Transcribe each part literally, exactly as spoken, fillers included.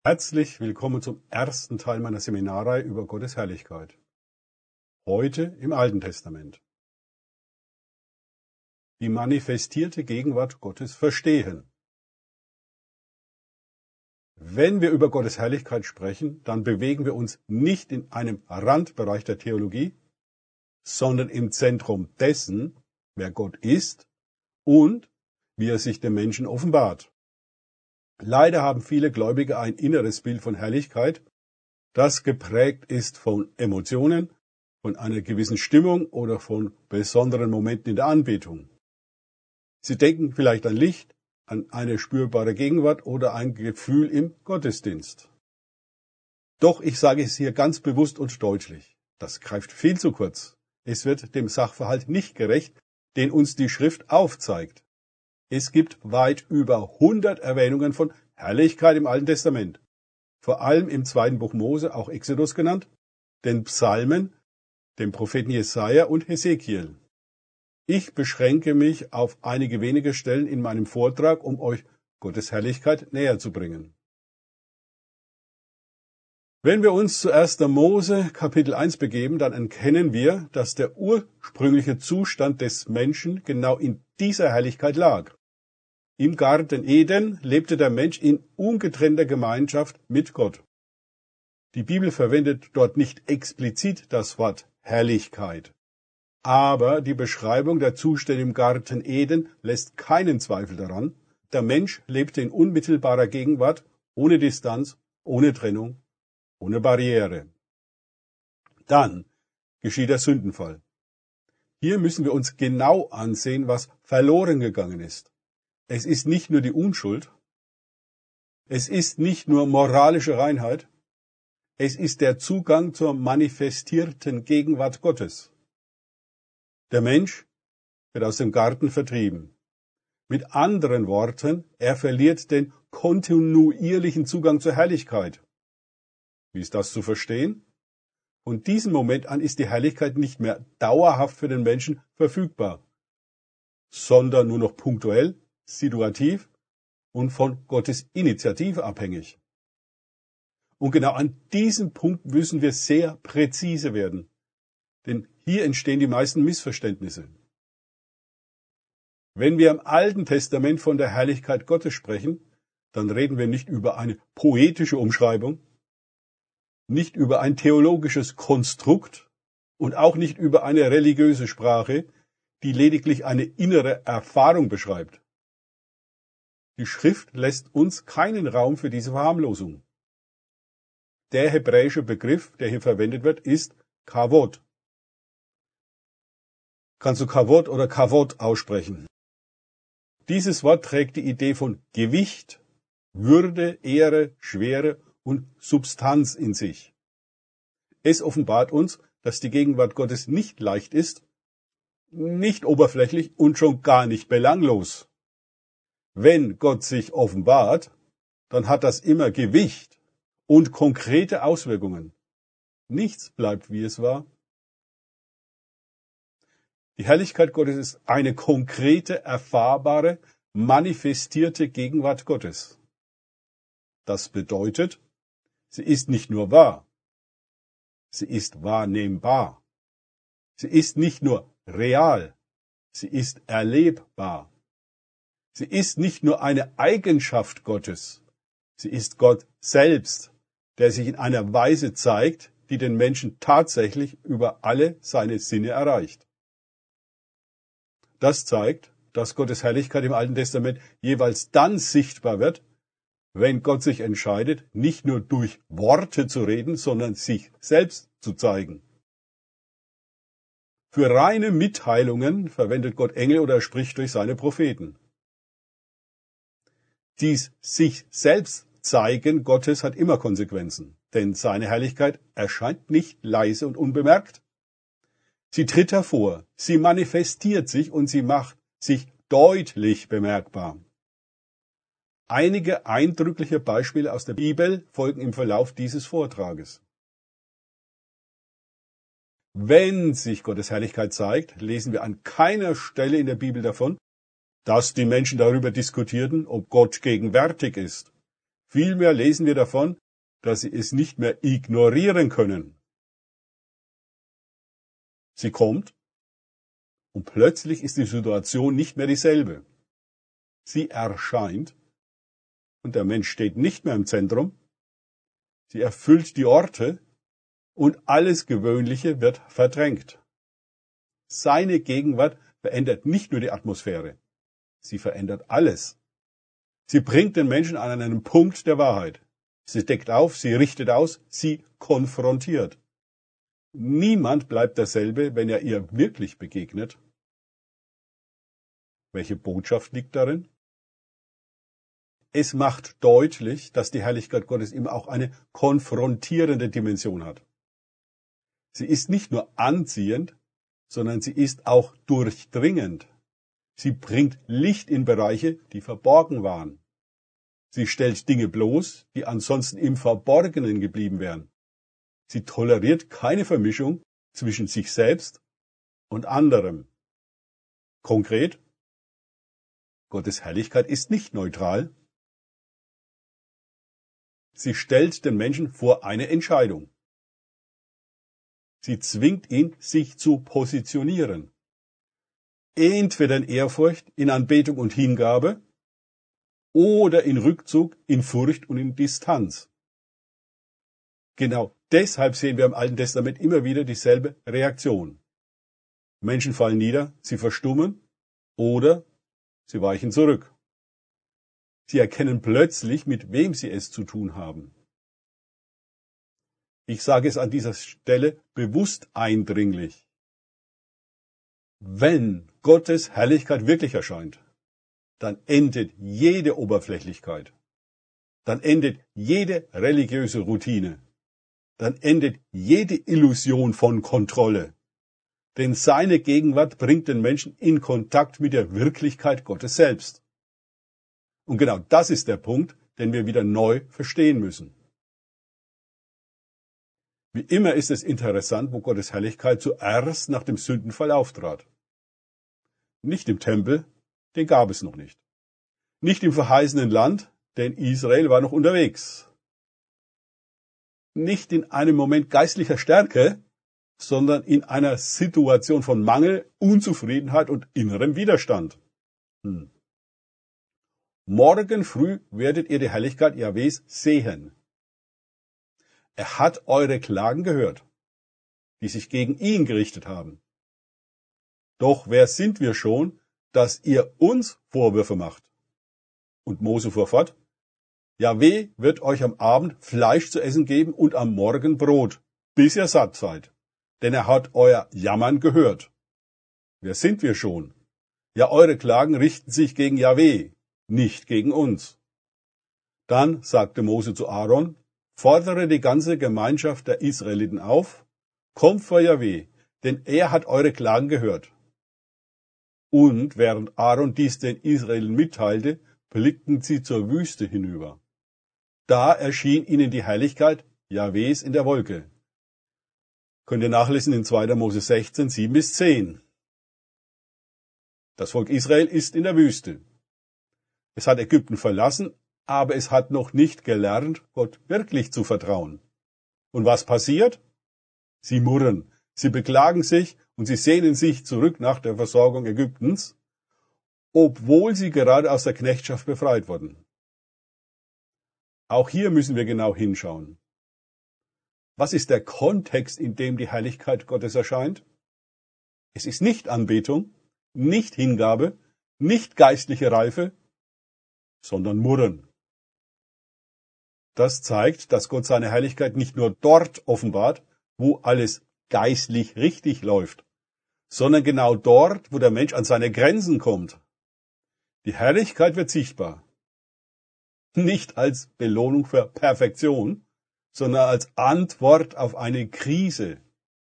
Herzlich willkommen zum ersten Teil meiner Seminarreihe über Gottes Herrlichkeit. Heute im Alten Testament. Die manifestierte Gegenwart Gottes verstehen. Wenn wir über Gottes Herrlichkeit sprechen, dann bewegen wir uns nicht in einem Randbereich der Theologie, sondern im Zentrum dessen, wer Gott ist und wie er sich dem Menschen offenbart. Leider haben viele Gläubige ein inneres Bild von Herrlichkeit, das geprägt ist von Emotionen, von einer gewissen Stimmung oder von besonderen Momenten in der Anbetung. Sie denken vielleicht an Licht, an eine spürbare Gegenwart oder ein Gefühl im Gottesdienst. Doch ich sage es hier ganz bewusst und deutlich, das greift viel zu kurz. Es wird dem Sachverhalt nicht gerecht, den uns die Schrift aufzeigt. Es gibt weit über hundert Erwähnungen von Herrlichkeit im Alten Testament. Vor allem im zweiten Buch Mose, auch Exodus genannt, den Psalmen, dem Propheten Jesaja und Hesekiel. Ich beschränke mich auf einige wenige Stellen in meinem Vortrag, um euch Gottes Herrlichkeit näher zu bringen. Wenn wir uns zu erster Mose Kapitel eins begeben, dann erkennen wir, dass der ursprüngliche Zustand des Menschen genau in dieser Herrlichkeit lag. Im Garten Eden lebte der Mensch in ungetrennter Gemeinschaft mit Gott. Die Bibel verwendet dort nicht explizit das Wort Herrlichkeit. Aber die Beschreibung der Zustände im Garten Eden lässt keinen Zweifel daran. Der Mensch lebte in unmittelbarer Gegenwart, ohne Distanz, ohne Trennung, ohne Barriere. Dann geschieht der Sündenfall. Hier müssen wir uns genau ansehen, was verloren gegangen ist. Es ist nicht nur die Unschuld, es ist nicht nur moralische Reinheit, es ist der Zugang zur manifestierten Gegenwart Gottes. Der Mensch wird aus dem Garten vertrieben. Mit anderen Worten, er verliert den kontinuierlichen Zugang zur Herrlichkeit. Wie ist das zu verstehen? Von diesem Moment an ist die Herrlichkeit nicht mehr dauerhaft für den Menschen verfügbar, sondern nur noch punktuell, situativ und von Gottes Initiative abhängig. Und genau an diesem Punkt müssen wir sehr präzise werden, denn hier entstehen die meisten Missverständnisse. Wenn wir im Alten Testament von der Herrlichkeit Gottes sprechen, dann reden wir nicht über eine poetische Umschreibung, nicht über ein theologisches Konstrukt und auch nicht über eine religiöse Sprache, die lediglich eine innere Erfahrung beschreibt. Die Schrift lässt uns keinen Raum für diese Verharmlosung. Der hebräische Begriff, der hier verwendet wird, ist Kavod. Kannst du Kavod oder Kavod aussprechen? Dieses Wort trägt die Idee von Gewicht, Würde, Ehre, Schwere und Substanz in sich. Es offenbart uns, dass die Gegenwart Gottes nicht leicht ist, nicht oberflächlich und schon gar nicht belanglos. Wenn Gott sich offenbart, dann hat das immer Gewicht und konkrete Auswirkungen. Nichts bleibt, wie es war. Die Herrlichkeit Gottes ist eine konkrete, erfahrbare, manifestierte Gegenwart Gottes. Das bedeutet, sie ist nicht nur wahr, sie ist wahrnehmbar. Sie ist nicht nur real, sie ist erlebbar. Sie ist nicht nur eine Eigenschaft Gottes, sie ist Gott selbst, der sich in einer Weise zeigt, die den Menschen tatsächlich über alle seine Sinne erreicht. Das zeigt, dass Gottes Herrlichkeit im Alten Testament jeweils dann sichtbar wird, wenn Gott sich entscheidet, nicht nur durch Worte zu reden, sondern sich selbst zu zeigen. Für reine Mitteilungen verwendet Gott Engel oder spricht durch seine Propheten. Dies sich selbst zeigen Gottes hat immer Konsequenzen, denn seine Herrlichkeit erscheint nicht leise und unbemerkt. Sie tritt hervor, sie manifestiert sich und sie macht sich deutlich bemerkbar. Einige eindrückliche Beispiele aus der Bibel folgen im Verlauf dieses Vortrages. Wenn sich Gottes Herrlichkeit zeigt, lesen wir an keiner Stelle in der Bibel davon, dass die Menschen darüber diskutierten, ob Gott gegenwärtig ist. Vielmehr lesen wir davon, dass sie es nicht mehr ignorieren können. Sie kommt und plötzlich ist die Situation nicht mehr dieselbe. Sie erscheint und der Mensch steht nicht mehr im Zentrum. Sie erfüllt die Orte und alles Gewöhnliche wird verdrängt. Seine Gegenwart verändert nicht nur die Atmosphäre, sie verändert alles. Sie bringt den Menschen an einen Punkt der Wahrheit. Sie deckt auf, sie richtet aus, sie konfrontiert. Niemand bleibt derselbe, wenn er ihr wirklich begegnet. Welche Botschaft liegt darin? Es macht deutlich, dass die Herrlichkeit Gottes eben auch eine konfrontierende Dimension hat. Sie ist nicht nur anziehend, sondern sie ist auch durchdringend. Sie bringt Licht in Bereiche, die verborgen waren. Sie stellt Dinge bloß, die ansonsten im Verborgenen geblieben wären. Sie toleriert keine Vermischung zwischen sich selbst und anderem. Konkret, Gottes Herrlichkeit ist nicht neutral. Sie stellt den Menschen vor eine Entscheidung. Sie zwingt ihn, sich zu positionieren. Entweder in Ehrfurcht, in Anbetung und Hingabe oder in Rückzug, in Furcht und in Distanz. Genau deshalb sehen wir im Alten Testament immer wieder dieselbe Reaktion. Menschen fallen nieder, sie verstummen oder sie weichen zurück. Sie erkennen plötzlich, mit wem sie es zu tun haben. Ich sage es an dieser Stelle bewusst eindringlich. Wenn Gottes Herrlichkeit wirklich erscheint, dann endet jede Oberflächlichkeit. Dann endet jede religiöse Routine. Dann endet jede Illusion von Kontrolle. Denn seine Gegenwart bringt den Menschen in Kontakt mit der Wirklichkeit Gottes selbst. Und genau das ist der Punkt, den wir wieder neu verstehen müssen. Wie immer ist es interessant, wo Gottes Herrlichkeit zuerst nach dem Sündenfall auftrat. Nicht im Tempel, den gab es noch nicht. Nicht im verheißenen Land, denn Israel war noch unterwegs. Nicht in einem Moment geistlicher Stärke, sondern in einer Situation von Mangel, Unzufriedenheit und innerem Widerstand. Hm. Morgen früh werdet ihr die Herrlichkeit Jahwes sehen. Er hat eure Klagen gehört, die sich gegen ihn gerichtet haben. Doch wer sind wir schon, dass ihr uns Vorwürfe macht? Und Mose fuhr fort, Jahwe wird euch am Abend Fleisch zu essen geben und am Morgen Brot, bis ihr satt seid. Denn er hat euer Jammern gehört. Wer sind wir schon? Ja, eure Klagen richten sich gegen Jahwe, nicht gegen uns. Dann sagte Mose zu Aaron, fordere die ganze Gemeinschaft der Israeliten auf, kommt vor Jahwe, denn er hat eure Klagen gehört. Und während Aaron dies den Israeliten mitteilte, blickten sie zur Wüste hinüber. Da erschien ihnen die Herrlichkeit Jahwes in der Wolke. Könnt ihr nachlesen in zweiter Mose sechzehn, sieben bis zehn. Das Volk Israel ist in der Wüste. Es hat Ägypten verlassen, aber es hat noch nicht gelernt, Gott wirklich zu vertrauen. Und was passiert? Sie murren, sie beklagen sich und sie sehnen sich zurück nach der Versorgung Ägyptens, obwohl sie gerade aus der Knechtschaft befreit wurden. Auch hier müssen wir genau hinschauen. Was ist der Kontext, in dem die Herrlichkeit Gottes erscheint? Es ist nicht Anbetung, nicht Hingabe, nicht geistliche Reife, sondern Murren. Das zeigt, dass Gott seine Herrlichkeit nicht nur dort offenbart, wo alles geistlich richtig läuft, sondern genau dort, wo der Mensch an seine Grenzen kommt. Die Herrlichkeit wird sichtbar. Nicht als Belohnung für Perfektion, sondern als Antwort auf eine Krise.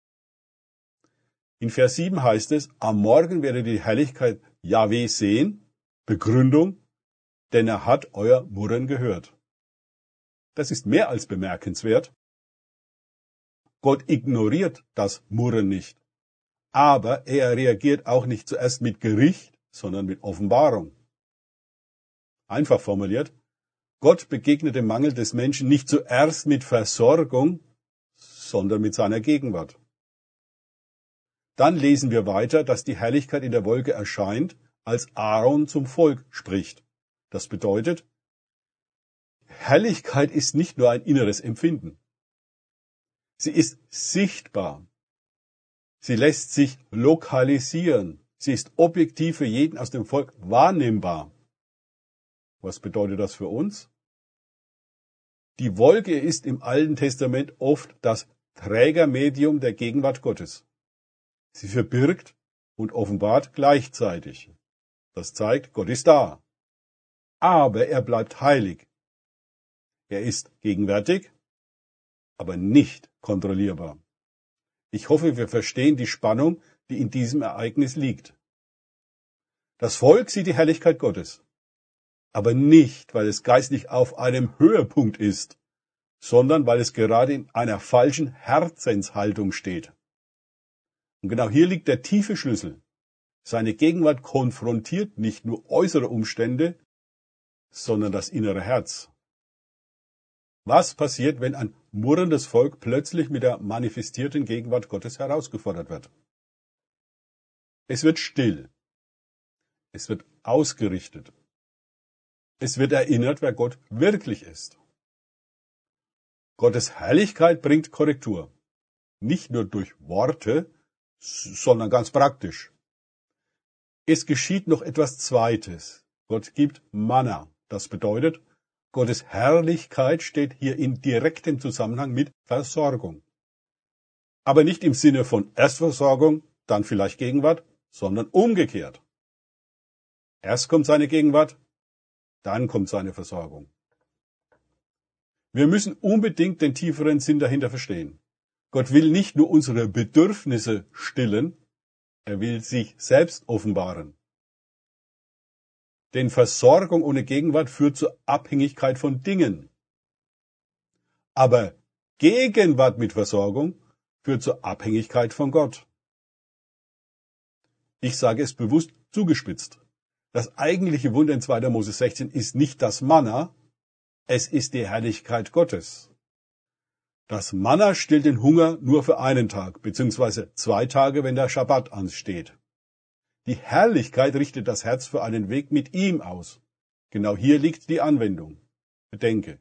In Vers sieben heißt es, am Morgen werdet ihr die Herrlichkeit Jahwe sehen, Begründung, denn er hat euer Murren gehört. Das ist mehr als bemerkenswert. Gott ignoriert das Murren nicht. Aber er reagiert auch nicht zuerst mit Gericht, sondern mit Offenbarung. Einfach formuliert, Gott begegnet dem Mangel des Menschen nicht zuerst mit Versorgung, sondern mit seiner Gegenwart. Dann lesen wir weiter, dass die Herrlichkeit in der Wolke erscheint, als Aaron zum Volk spricht. Das bedeutet, Herrlichkeit ist nicht nur ein inneres Empfinden. Sie ist sichtbar. Sie lässt sich lokalisieren. Sie ist objektiv für jeden aus dem Volk wahrnehmbar. Was bedeutet das für uns? Die Wolke ist im Alten Testament oft das Trägermedium der Gegenwart Gottes. Sie verbirgt und offenbart gleichzeitig. Das zeigt, Gott ist da. Aber er bleibt heilig. Er ist gegenwärtig, aber nicht kontrollierbar. Ich hoffe, wir verstehen die Spannung, die in diesem Ereignis liegt. Das Volk sieht die Herrlichkeit Gottes, aber nicht, weil es geistlich auf einem Höhepunkt ist, sondern weil es gerade in einer falschen Herzenshaltung steht. Und genau hier liegt der tiefe Schlüssel. Seine Gegenwart konfrontiert nicht nur äußere Umstände, sondern das innere Herz. Was passiert, wenn ein murrendes Volk plötzlich mit der manifestierten Gegenwart Gottes herausgefordert wird? Es wird still. Es wird ausgerichtet. Es wird erinnert, wer Gott wirklich ist. Gottes Herrlichkeit bringt Korrektur. Nicht nur durch Worte, sondern ganz praktisch. Es geschieht noch etwas Zweites. Gott gibt Manna. Das bedeutet, Gottes Herrlichkeit steht hier in direktem Zusammenhang mit Versorgung. Aber nicht im Sinne von Erstversorgung, dann vielleicht Gegenwart, sondern umgekehrt. Erst kommt seine Gegenwart, dann kommt seine Versorgung. Wir müssen unbedingt den tieferen Sinn dahinter verstehen. Gott will nicht nur unsere Bedürfnisse stillen, er will sich selbst offenbaren. Denn Versorgung ohne Gegenwart führt zur Abhängigkeit von Dingen. Aber Gegenwart mit Versorgung führt zur Abhängigkeit von Gott. Ich sage es bewusst zugespitzt. Das eigentliche Wunder in zweiter Mose sechzehn ist nicht das Manna, es ist die Herrlichkeit Gottes. Das Manna stillt den Hunger nur für einen Tag, beziehungsweise zwei Tage, wenn der Schabbat ansteht. Die Herrlichkeit richtet das Herz für einen Weg mit ihm aus. Genau hier liegt die Anwendung. Bedenke.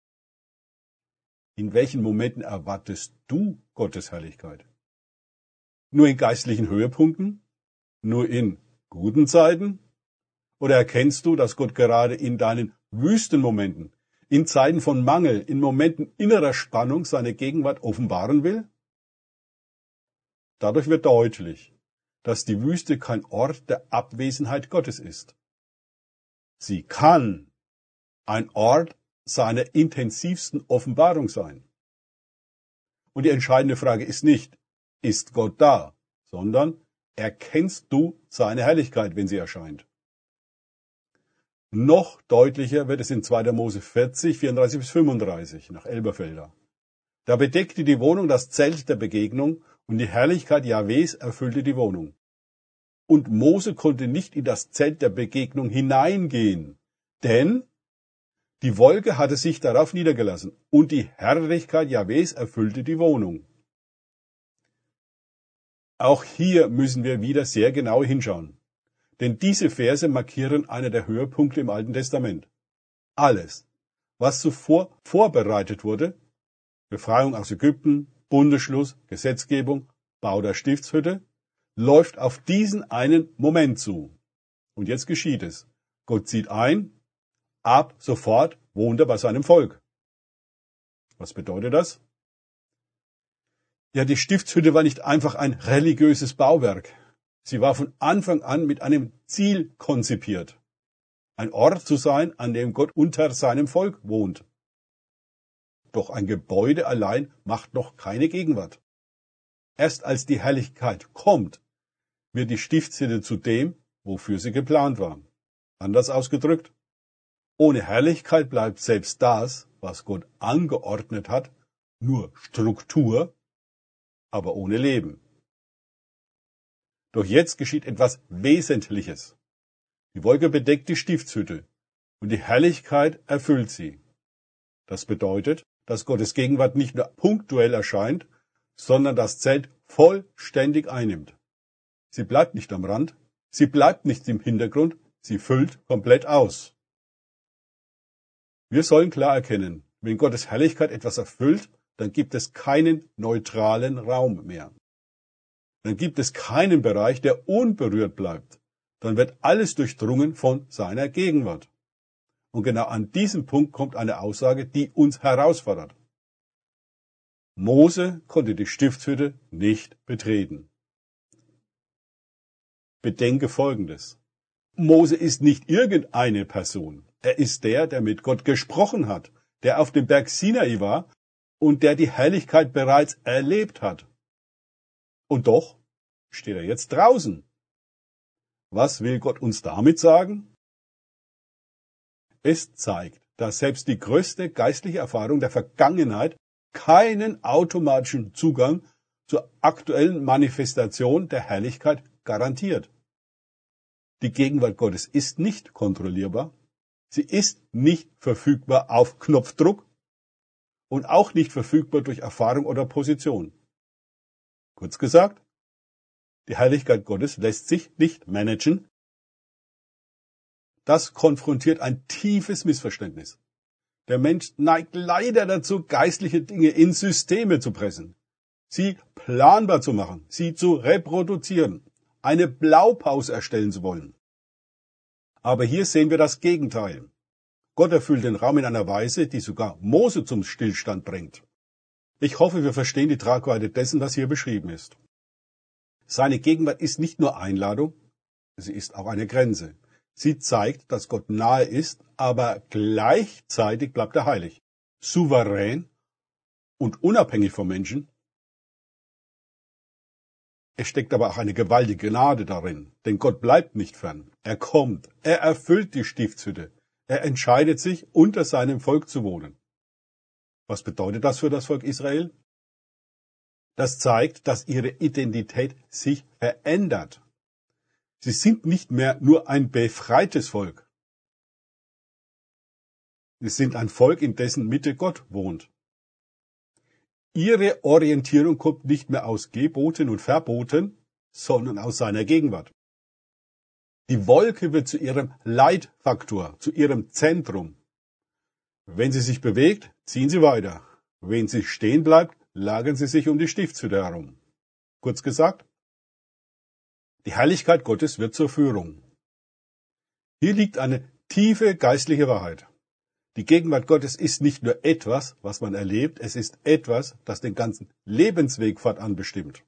In welchen Momenten erwartest du Gottes Herrlichkeit? Nur in geistlichen Höhepunkten? Nur in guten Zeiten? Oder erkennst du, dass Gott gerade in deinen wüsten Momenten, in Zeiten von Mangel, in Momenten innerer Spannung seine Gegenwart offenbaren will? Dadurch wird deutlich, dass die Wüste kein Ort der Abwesenheit Gottes ist. Sie kann ein Ort seiner intensivsten Offenbarung sein. Und die entscheidende Frage ist nicht, ist Gott da, sondern erkennst du seine Herrlichkeit, wenn sie erscheint? Noch deutlicher wird es in zweiter Mose vierzig, vierunddreißig bis fünfunddreißig nach Elberfelder. Da bedeckte die Wohnung das Zelt der Begegnung und die Herrlichkeit Jahwes erfüllte die Wohnung. Und Mose konnte nicht in das Zelt der Begegnung hineingehen, denn die Wolke hatte sich darauf niedergelassen und die Herrlichkeit Jahwes erfüllte die Wohnung. Auch hier müssen wir wieder sehr genau hinschauen, denn diese Verse markieren einer der Höhepunkte im Alten Testament. Alles, was zuvor vorbereitet wurde, Befreiung aus Ägypten, Bundesschluss, Gesetzgebung, Bau der Stiftshütte, läuft auf diesen einen Moment zu. Und jetzt geschieht es. Gott zieht ein, ab sofort wohnt er bei seinem Volk. Was bedeutet das? Ja, die Stiftshütte war nicht einfach ein religiöses Bauwerk. Sie war von Anfang an mit einem Ziel konzipiert. Ein Ort zu sein, an dem Gott unter seinem Volk wohnt. Doch ein Gebäude allein macht noch keine Gegenwart. Erst als die Herrlichkeit kommt, wird die Stiftshütte zu dem, wofür sie geplant war. Anders ausgedrückt, ohne Herrlichkeit bleibt selbst das, was Gott angeordnet hat, nur Struktur, aber ohne Leben. Doch jetzt geschieht etwas Wesentliches. Die Wolke bedeckt die Stiftshütte und die Herrlichkeit erfüllt sie. Das bedeutet, dass Gottes Gegenwart nicht nur punktuell erscheint, sondern das Zelt vollständig einnimmt. Sie bleibt nicht am Rand, sie bleibt nicht im Hintergrund, sie füllt komplett aus. Wir sollen klar erkennen, wenn Gottes Herrlichkeit etwas erfüllt, dann gibt es keinen neutralen Raum mehr. Dann gibt es keinen Bereich, der unberührt bleibt. Dann wird alles durchdrungen von seiner Gegenwart. Und genau an diesem Punkt kommt eine Aussage, die uns herausfordert. Mose konnte die Stiftshütte nicht betreten. Bedenke Folgendes. Mose ist nicht irgendeine Person. Er ist der, der mit Gott gesprochen hat, der auf dem Berg Sinai war und der die Herrlichkeit bereits erlebt hat. Und doch steht er jetzt draußen. Was will Gott uns damit sagen? Es zeigt, dass selbst die größte geistliche Erfahrung der Vergangenheit keinen automatischen Zugang zur aktuellen Manifestation der Herrlichkeit garantiert. Die Gegenwart Gottes ist nicht kontrollierbar, sie ist nicht verfügbar auf Knopfdruck und auch nicht verfügbar durch Erfahrung oder Position. Kurz gesagt, die Herrlichkeit Gottes lässt sich nicht managen. Das konfrontiert ein tiefes Missverständnis. Der Mensch neigt leider dazu, geistliche Dinge in Systeme zu pressen, sie planbar zu machen, sie zu reproduzieren, eine Blaupause erstellen zu wollen. Aber hier sehen wir das Gegenteil. Gott erfüllt den Raum in einer Weise, die sogar Mose zum Stillstand bringt. Ich hoffe, wir verstehen die Tragweite dessen, was hier beschrieben ist. Seine Gegenwart ist nicht nur Einladung, sie ist auch eine Grenze. Sie zeigt, dass Gott nahe ist, aber gleichzeitig bleibt er heilig, souverän und unabhängig vom Menschen. Es steckt aber auch eine gewaltige Gnade darin, denn Gott bleibt nicht fern. Er kommt, er erfüllt die Stiftshütte, er entscheidet sich, unter seinem Volk zu wohnen. Was bedeutet das für das Volk Israel? Das zeigt, dass ihre Identität sich verändert. Sie sind nicht mehr nur ein befreites Volk. Sie sind ein Volk, in dessen Mitte Gott wohnt. Ihre Orientierung kommt nicht mehr aus Geboten und Verboten, sondern aus seiner Gegenwart. Die Wolke wird zu ihrem Leitfaktor, zu ihrem Zentrum. Wenn sie sich bewegt, ziehen sie weiter. Wenn sie stehen bleibt, lagern sie sich um die Stiftshütte herum. Kurz gesagt, die Herrlichkeit Gottes wird zur Führung. Hier liegt eine tiefe geistliche Wahrheit. Die Gegenwart Gottes ist nicht nur etwas, was man erlebt, es ist etwas, das den ganzen Lebensweg fortan bestimmt.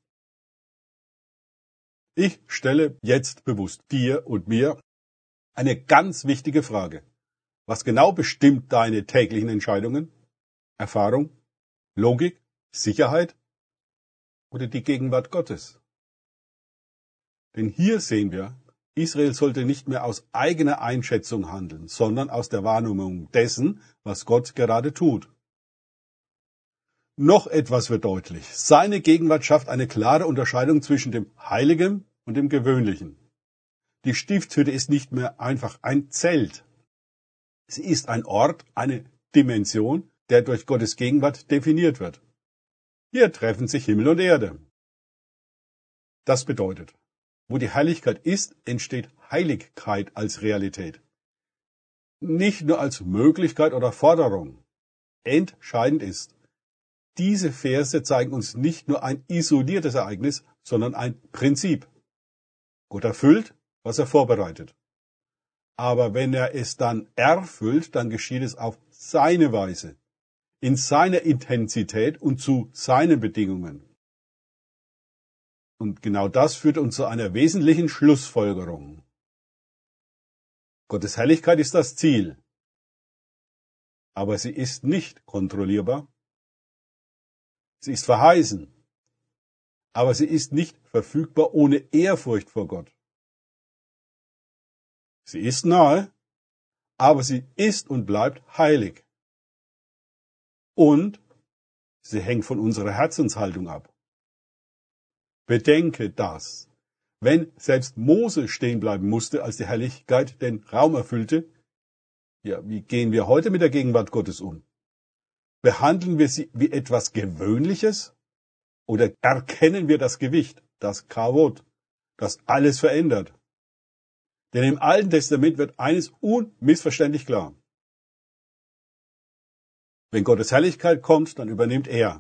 Ich stelle jetzt bewusst dir und mir eine ganz wichtige Frage. Was genau bestimmt deine täglichen Entscheidungen? Erfahrung? Logik? Sicherheit? Oder die Gegenwart Gottes? Denn hier sehen wir, Israel sollte nicht mehr aus eigener Einschätzung handeln, sondern aus der Wahrnehmung dessen, was Gott gerade tut. Noch etwas wird deutlich. Seine Gegenwart schafft eine klare Unterscheidung zwischen dem Heiligen und dem Gewöhnlichen. Die Stiftshütte ist nicht mehr einfach ein Zelt. Sie ist ein Ort, eine Dimension, der durch Gottes Gegenwart definiert wird. Hier treffen sich Himmel und Erde. Das bedeutet, wo die Herrlichkeit ist, entsteht Heiligkeit als Realität. Nicht nur als Möglichkeit oder Forderung. Entscheidend ist, diese Verse zeigen uns nicht nur ein isoliertes Ereignis, sondern ein Prinzip. Gott erfüllt, was er vorbereitet. Aber wenn er es dann erfüllt, dann geschieht es auf seine Weise, in seiner Intensität und zu seinen Bedingungen. Und genau das führt uns zu einer wesentlichen Schlussfolgerung. Gottes Herrlichkeit ist das Ziel, aber sie ist nicht kontrollierbar. Sie ist verheißen, aber sie ist nicht verfügbar ohne Ehrfurcht vor Gott. Sie ist nahe, aber sie ist und bleibt heilig. Und sie hängt von unserer Herzenshaltung ab. Bedenke das. Wenn selbst Mose stehen bleiben musste, als die Herrlichkeit den Raum erfüllte, Ja, wie gehen wir heute mit der Gegenwart Gottes um? Behandeln wir sie wie etwas Gewöhnliches? Oder erkennen wir das Gewicht, das Kavod, das alles verändert? Denn im Alten Testament wird eines unmissverständlich klar. Wenn Gottes Herrlichkeit kommt, dann übernimmt er.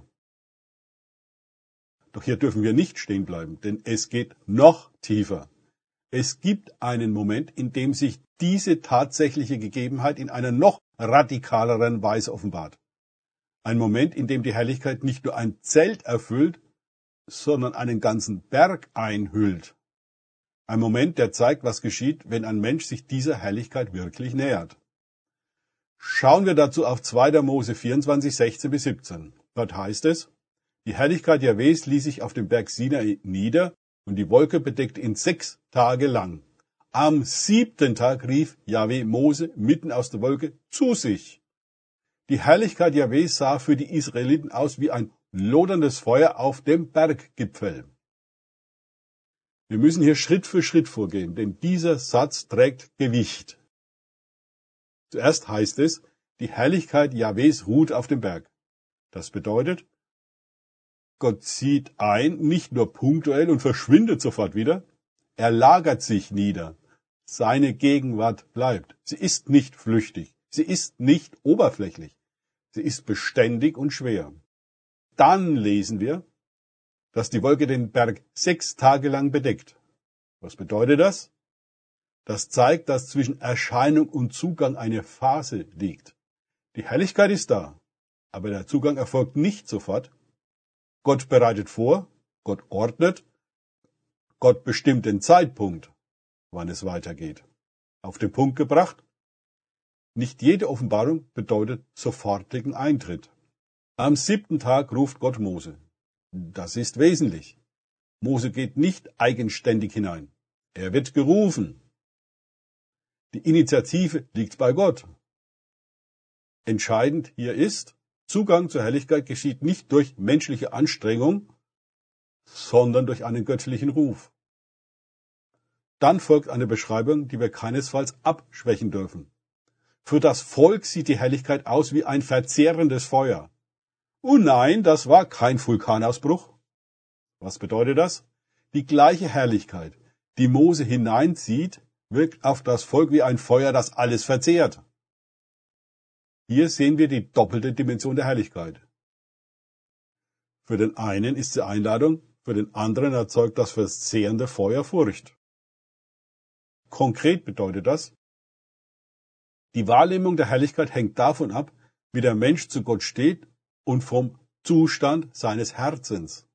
Doch hier dürfen wir nicht stehen bleiben, denn es geht noch tiefer. Es gibt einen Moment, in dem sich diese tatsächliche Gegebenheit in einer noch radikaleren Weise offenbart. Ein Moment, in dem die Herrlichkeit nicht nur ein Zelt erfüllt, sondern einen ganzen Berg einhüllt. Ein Moment, der zeigt, was geschieht, wenn ein Mensch sich dieser Herrlichkeit wirklich nähert. Schauen wir dazu auf zweiter Mose vierundzwanzig, sechzehn bis siebzehn. Dort heißt es, die Herrlichkeit Jahwes ließ sich auf dem Berg Sinai nieder und die Wolke bedeckte ihn sechs Tage lang. Am siebten Tag rief Jahwe Mose mitten aus der Wolke zu sich. Die Herrlichkeit Jahwes sah für die Israeliten aus wie ein loderndes Feuer auf dem Berggipfel. Wir müssen hier Schritt für Schritt vorgehen, denn dieser Satz trägt Gewicht. Zuerst heißt es, die Herrlichkeit Jahwes ruht auf dem Berg. Das bedeutet, Gott zieht ein, nicht nur punktuell und verschwindet sofort wieder, er lagert sich nieder. Seine Gegenwart bleibt. Sie ist nicht flüchtig, sie ist nicht oberflächlich, sie ist beständig und schwer. Dann lesen wir, dass die Wolke den Berg sechs Tage lang bedeckt. Was bedeutet das? Das zeigt, dass zwischen Erscheinung und Zugang eine Phase liegt. Die Herrlichkeit ist da, aber der Zugang erfolgt nicht sofort. Gott bereitet vor, Gott ordnet, Gott bestimmt den Zeitpunkt, wann es weitergeht. Auf den Punkt gebracht, nicht jede Offenbarung bedeutet sofortigen Eintritt. Am siebten Tag ruft Gott Mose. Das ist wesentlich. Mose geht nicht eigenständig hinein. Er wird gerufen. Die Initiative liegt bei Gott. Entscheidend hier ist, Zugang zur Herrlichkeit geschieht nicht durch menschliche Anstrengung, sondern durch einen göttlichen Ruf. Dann folgt eine Beschreibung, die wir keinesfalls abschwächen dürfen. Für das Volk sieht die Herrlichkeit aus wie ein verzehrendes Feuer. Oh nein, das war kein Vulkanausbruch. Was bedeutet das? Die gleiche Herrlichkeit, die Mose hineinzieht, wirkt auf das Volk wie ein Feuer, das alles verzehrt. Hier sehen wir die doppelte Dimension der Herrlichkeit. Für den einen ist sie Einladung, für den anderen erzeugt das verzehrende Feuer Furcht. Konkret bedeutet das, die Wahrnehmung der Herrlichkeit hängt davon ab, wie der Mensch zu Gott steht und vom Zustand seines Herzens.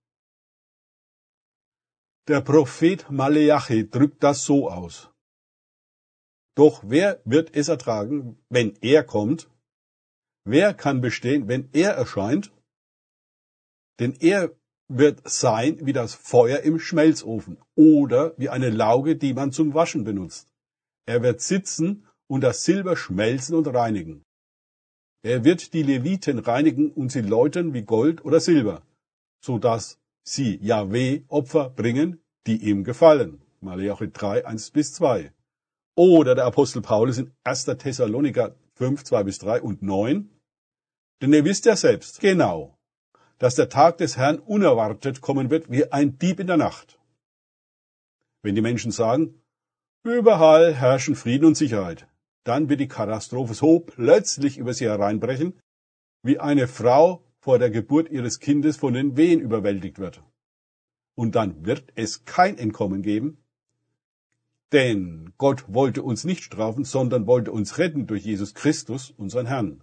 Der Prophet Maleachi drückt das so aus. Doch wer wird es ertragen, wenn er kommt? Wer kann bestehen, wenn er erscheint? Denn er wird sein wie das Feuer im Schmelzofen oder wie eine Lauge, die man zum Waschen benutzt. Er wird sitzen und das Silber schmelzen und reinigen. Er wird die Leviten reinigen und sie läutern wie Gold oder Silber, so dass sie Jahwe Opfer bringen, die ihm gefallen. Maleachi drei, eins bis zwei. Oder der Apostel Paulus in erster Thessaloniker fünf, zwei bis drei und neun. Denn ihr wisst ja selbst genau, dass der Tag des Herrn unerwartet kommen wird wie ein Dieb in der Nacht. Wenn die Menschen sagen, überall herrschen Frieden und Sicherheit, dann wird die Katastrophe so plötzlich über sie hereinbrechen, wie eine Frau vor der Geburt ihres Kindes von den Wehen überwältigt wird. Und dann wird es kein Entkommen geben, denn Gott wollte uns nicht strafen, sondern wollte uns retten durch Jesus Christus, unseren Herrn.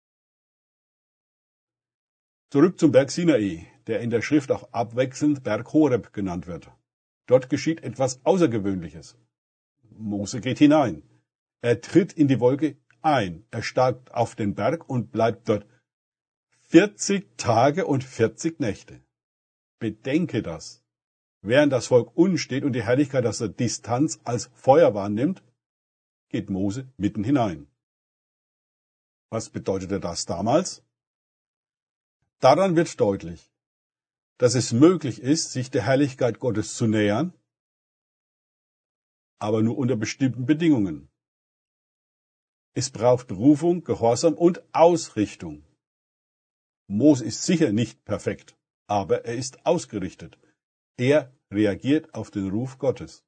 Zurück zum Berg Sinai, der in der Schrift auch abwechselnd Berg Horeb genannt wird. Dort geschieht etwas Außergewöhnliches. Mose geht hinein. Er tritt in die Wolke ein. Er steigt auf den Berg und bleibt dort vierzig Tage und vierzig Nächte. Bedenke das. Während das Volk unten steht und die Herrlichkeit aus der Distanz als Feuer wahrnimmt, geht Mose mitten hinein. Was bedeutete das damals? Daran wird deutlich, dass es möglich ist, sich der Herrlichkeit Gottes zu nähern, aber nur unter bestimmten Bedingungen. Es braucht Berufung, Gehorsam und Ausrichtung. Mose ist sicher nicht perfekt, aber er ist ausgerichtet. Er reagiert auf den Ruf Gottes.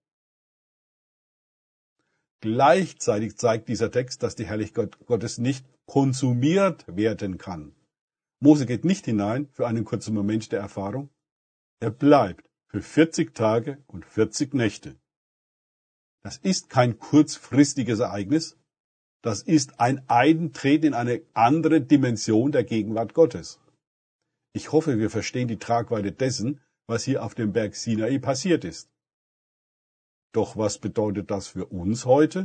Gleichzeitig zeigt dieser Text, dass die Herrlichkeit Gottes nicht konsumiert werden kann. Mose geht nicht hinein für einen kurzen Moment der Erfahrung. Er bleibt für vierzig Tage und vierzig Nächte. Das ist kein kurzfristiges Ereignis. Das ist ein Eintreten in eine andere Dimension der Gegenwart Gottes. Ich hoffe, wir verstehen die Tragweite dessen, was hier auf dem Berg Sinai passiert ist. Doch was bedeutet das für uns heute?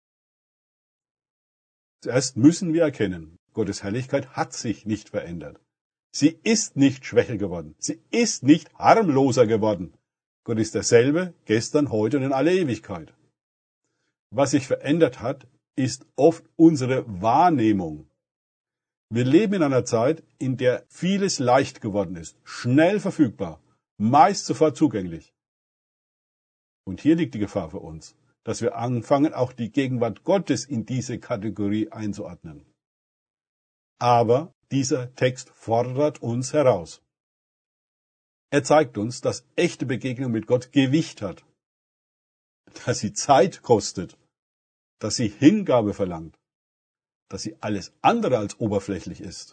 Zuerst müssen wir erkennen, Gottes Herrlichkeit hat sich nicht verändert. Sie ist nicht schwächer geworden. Sie ist nicht harmloser geworden. Gott ist derselbe, gestern, heute und in alle Ewigkeit. Was sich verändert hat, ist oft unsere Wahrnehmung. Wir leben in einer Zeit, in der vieles leicht geworden ist, schnell verfügbar, meist sofort zugänglich. Und hier liegt die Gefahr für uns, dass wir anfangen, auch die Gegenwart Gottes in diese Kategorie einzuordnen. Aber dieser Text fordert uns heraus. Er zeigt uns, dass echte Begegnung mit Gott Gewicht hat, dass sie Zeit kostet, dass sie Hingabe verlangt, dass sie alles andere als oberflächlich ist.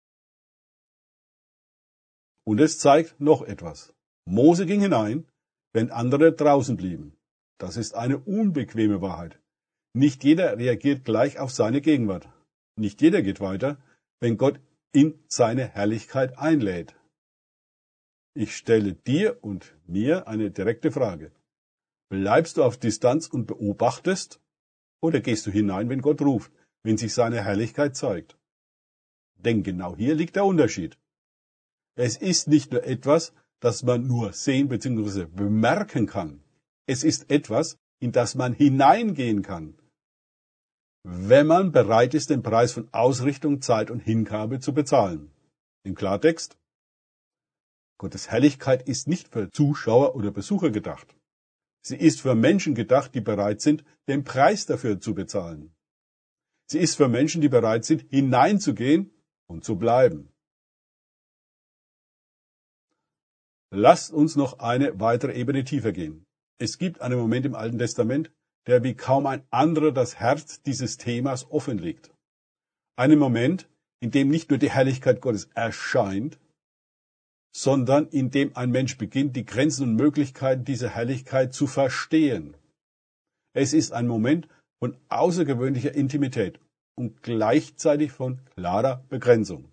Und es zeigt noch etwas. Mose ging hinein, wenn andere draußen blieben. Das ist eine unbequeme Wahrheit. Nicht jeder reagiert gleich auf seine Gegenwart. Nicht jeder geht weiter, wenn Gott in seine Herrlichkeit einlädt. Ich stelle dir und mir eine direkte Frage. Bleibst du auf Distanz und beobachtest, oder gehst du hinein, wenn Gott ruft, wenn sich seine Herrlichkeit zeigt? Denn genau hier liegt der Unterschied. Es ist nicht nur etwas, das man nur sehen bzw. bemerken kann. Es ist etwas, in das man hineingehen kann, wenn man bereit ist, den Preis von Ausrichtung, Zeit und Hingabe zu bezahlen. Im Klartext: Gottes Herrlichkeit ist nicht für Zuschauer oder Besucher gedacht. Sie ist für Menschen gedacht, die bereit sind, den Preis dafür zu bezahlen. Sie ist für Menschen, die bereit sind, hineinzugehen und zu bleiben. Lasst uns noch eine weitere Ebene tiefer gehen. Es gibt einen Moment im Alten Testament, der wie kaum ein anderer das Herz dieses Themas offenlegt. Einen Moment, in dem nicht nur die Herrlichkeit Gottes erscheint, sondern in dem ein Mensch beginnt, die Grenzen und Möglichkeiten dieser Herrlichkeit zu verstehen. Es ist ein Moment von außergewöhnlicher Intimität und gleichzeitig von klarer Begrenzung.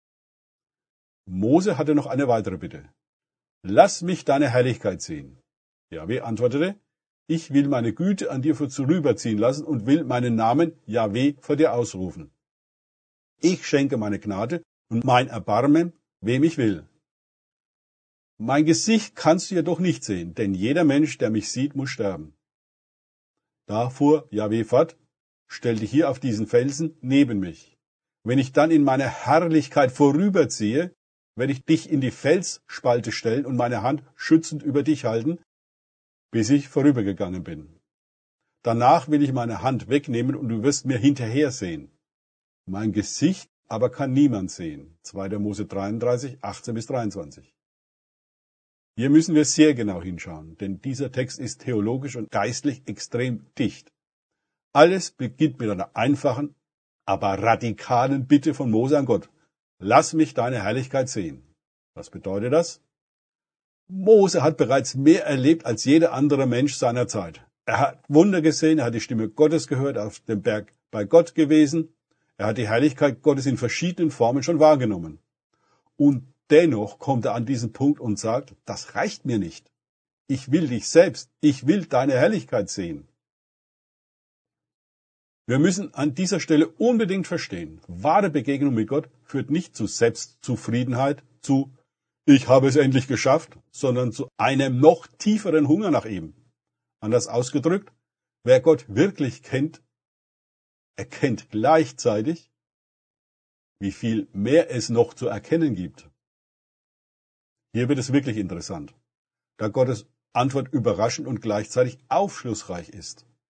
Mose hatte noch eine weitere Bitte. Lass mich deine Herrlichkeit sehen. Jahwe antwortete, ich will meine Güte an dir vorüberziehen lassen und will meinen Namen Jahwe vor dir ausrufen. Ich schenke meine Gnade und mein Erbarmen, wem ich will. Mein Gesicht kannst du jedoch nicht sehen, denn jeder Mensch, der mich sieht, muss sterben. Da fuhr Jahwe fort, stell dich hier auf diesen Felsen neben mich. Wenn ich dann in meiner Herrlichkeit vorüberziehe, werde ich dich in die Felsspalte stellen und meine Hand schützend über dich halten, bis ich vorübergegangen bin. Danach will ich meine Hand wegnehmen und du wirst mir hinterher sehen. Mein Gesicht aber kann niemand sehen. zweiter Mose dreiunddreißig, achtzehn bis dreiundzwanzig. Hier müssen wir sehr genau hinschauen, denn dieser Text ist theologisch und geistlich extrem dicht. Alles beginnt mit einer einfachen, aber radikalen Bitte von Mose an Gott. Lass mich deine Herrlichkeit sehen. Was bedeutet das? Mose hat bereits mehr erlebt als jeder andere Mensch seiner Zeit. Er hat Wunder gesehen, er hat die Stimme Gottes gehört, auf dem Berg bei Gott gewesen. Er hat die Herrlichkeit Gottes in verschiedenen Formen schon wahrgenommen. Und dennoch kommt er an diesen Punkt und sagt, das reicht mir nicht. Ich will dich selbst, ich will deine Herrlichkeit sehen. Wir müssen an dieser Stelle unbedingt verstehen, wahre Begegnung mit Gott führt nicht zu Selbstzufriedenheit, zu ich habe es endlich geschafft, sondern zu einem noch tieferen Hunger nach ihm. Anders ausgedrückt, wer Gott wirklich kennt, erkennt gleichzeitig, wie viel mehr es noch zu erkennen gibt. Hier wird es wirklich interessant, da Gottes Antwort überraschend und gleichzeitig aufschlussreich ist.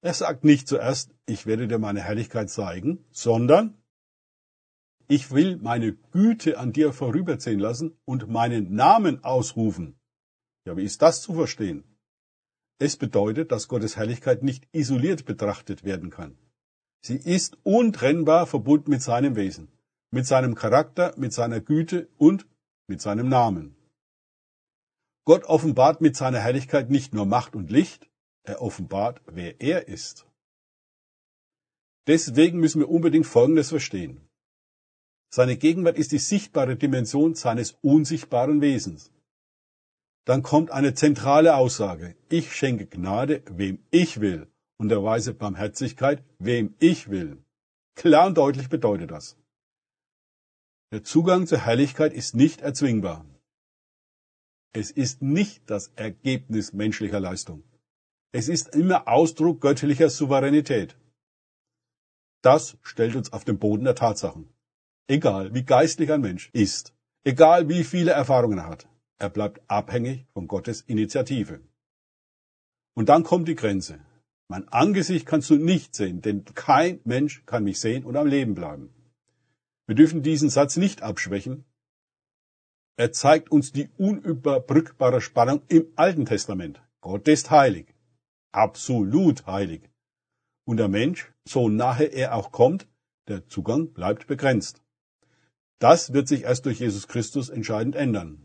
Er sagt nicht zuerst, ich werde dir meine Herrlichkeit zeigen, sondern ich will meine Güte an dir vorüberziehen lassen und meinen Namen ausrufen. Ja, wie ist das zu verstehen? Es bedeutet, dass Gottes Herrlichkeit nicht isoliert betrachtet werden kann. Sie ist untrennbar verbunden mit seinem Wesen, mit seinem Charakter, mit seiner Güte und mit seinem Namen. Gott offenbart mit seiner Herrlichkeit nicht nur Macht und Licht, er offenbart, wer er ist. Deswegen müssen wir unbedingt Folgendes verstehen. Seine Gegenwart ist die sichtbare Dimension seines unsichtbaren Wesens. Dann kommt eine zentrale Aussage. Ich schenke Gnade, wem ich will, und erweise Barmherzigkeit, wem ich will. Klar und deutlich bedeutet das. Der Zugang zur Herrlichkeit ist nicht erzwingbar. Es ist nicht das Ergebnis menschlicher Leistung. Es ist immer Ausdruck göttlicher Souveränität. Das stellt uns auf den Boden der Tatsachen. Egal wie geistlich ein Mensch ist, egal wie viele Erfahrungen er hat, er bleibt abhängig von Gottes Initiative. Und dann kommt die Grenze. Mein Angesicht kannst du nicht sehen, denn kein Mensch kann mich sehen und am Leben bleiben. Wir dürfen diesen Satz nicht abschwächen. Er zeigt uns die unüberbrückbare Spannung im Alten Testament. Gott ist heilig, absolut heilig. Und der Mensch, so nahe er auch kommt, der Zugang bleibt begrenzt. Das wird sich erst durch Jesus Christus entscheidend ändern.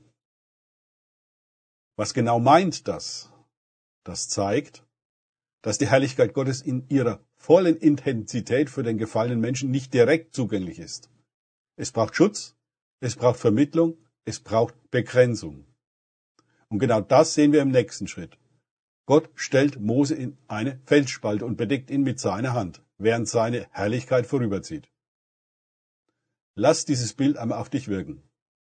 Was genau meint das? Das zeigt, dass die Herrlichkeit Gottes in ihrer vollen Intensität für den gefallenen Menschen nicht direkt zugänglich ist. Es braucht Schutz, es braucht Vermittlung, es braucht Begrenzung. Und genau das sehen wir im nächsten Schritt. Gott stellt Mose in eine Felsspalte und bedeckt ihn mit seiner Hand, während seine Herrlichkeit vorüberzieht. Lass dieses Bild einmal auf dich wirken.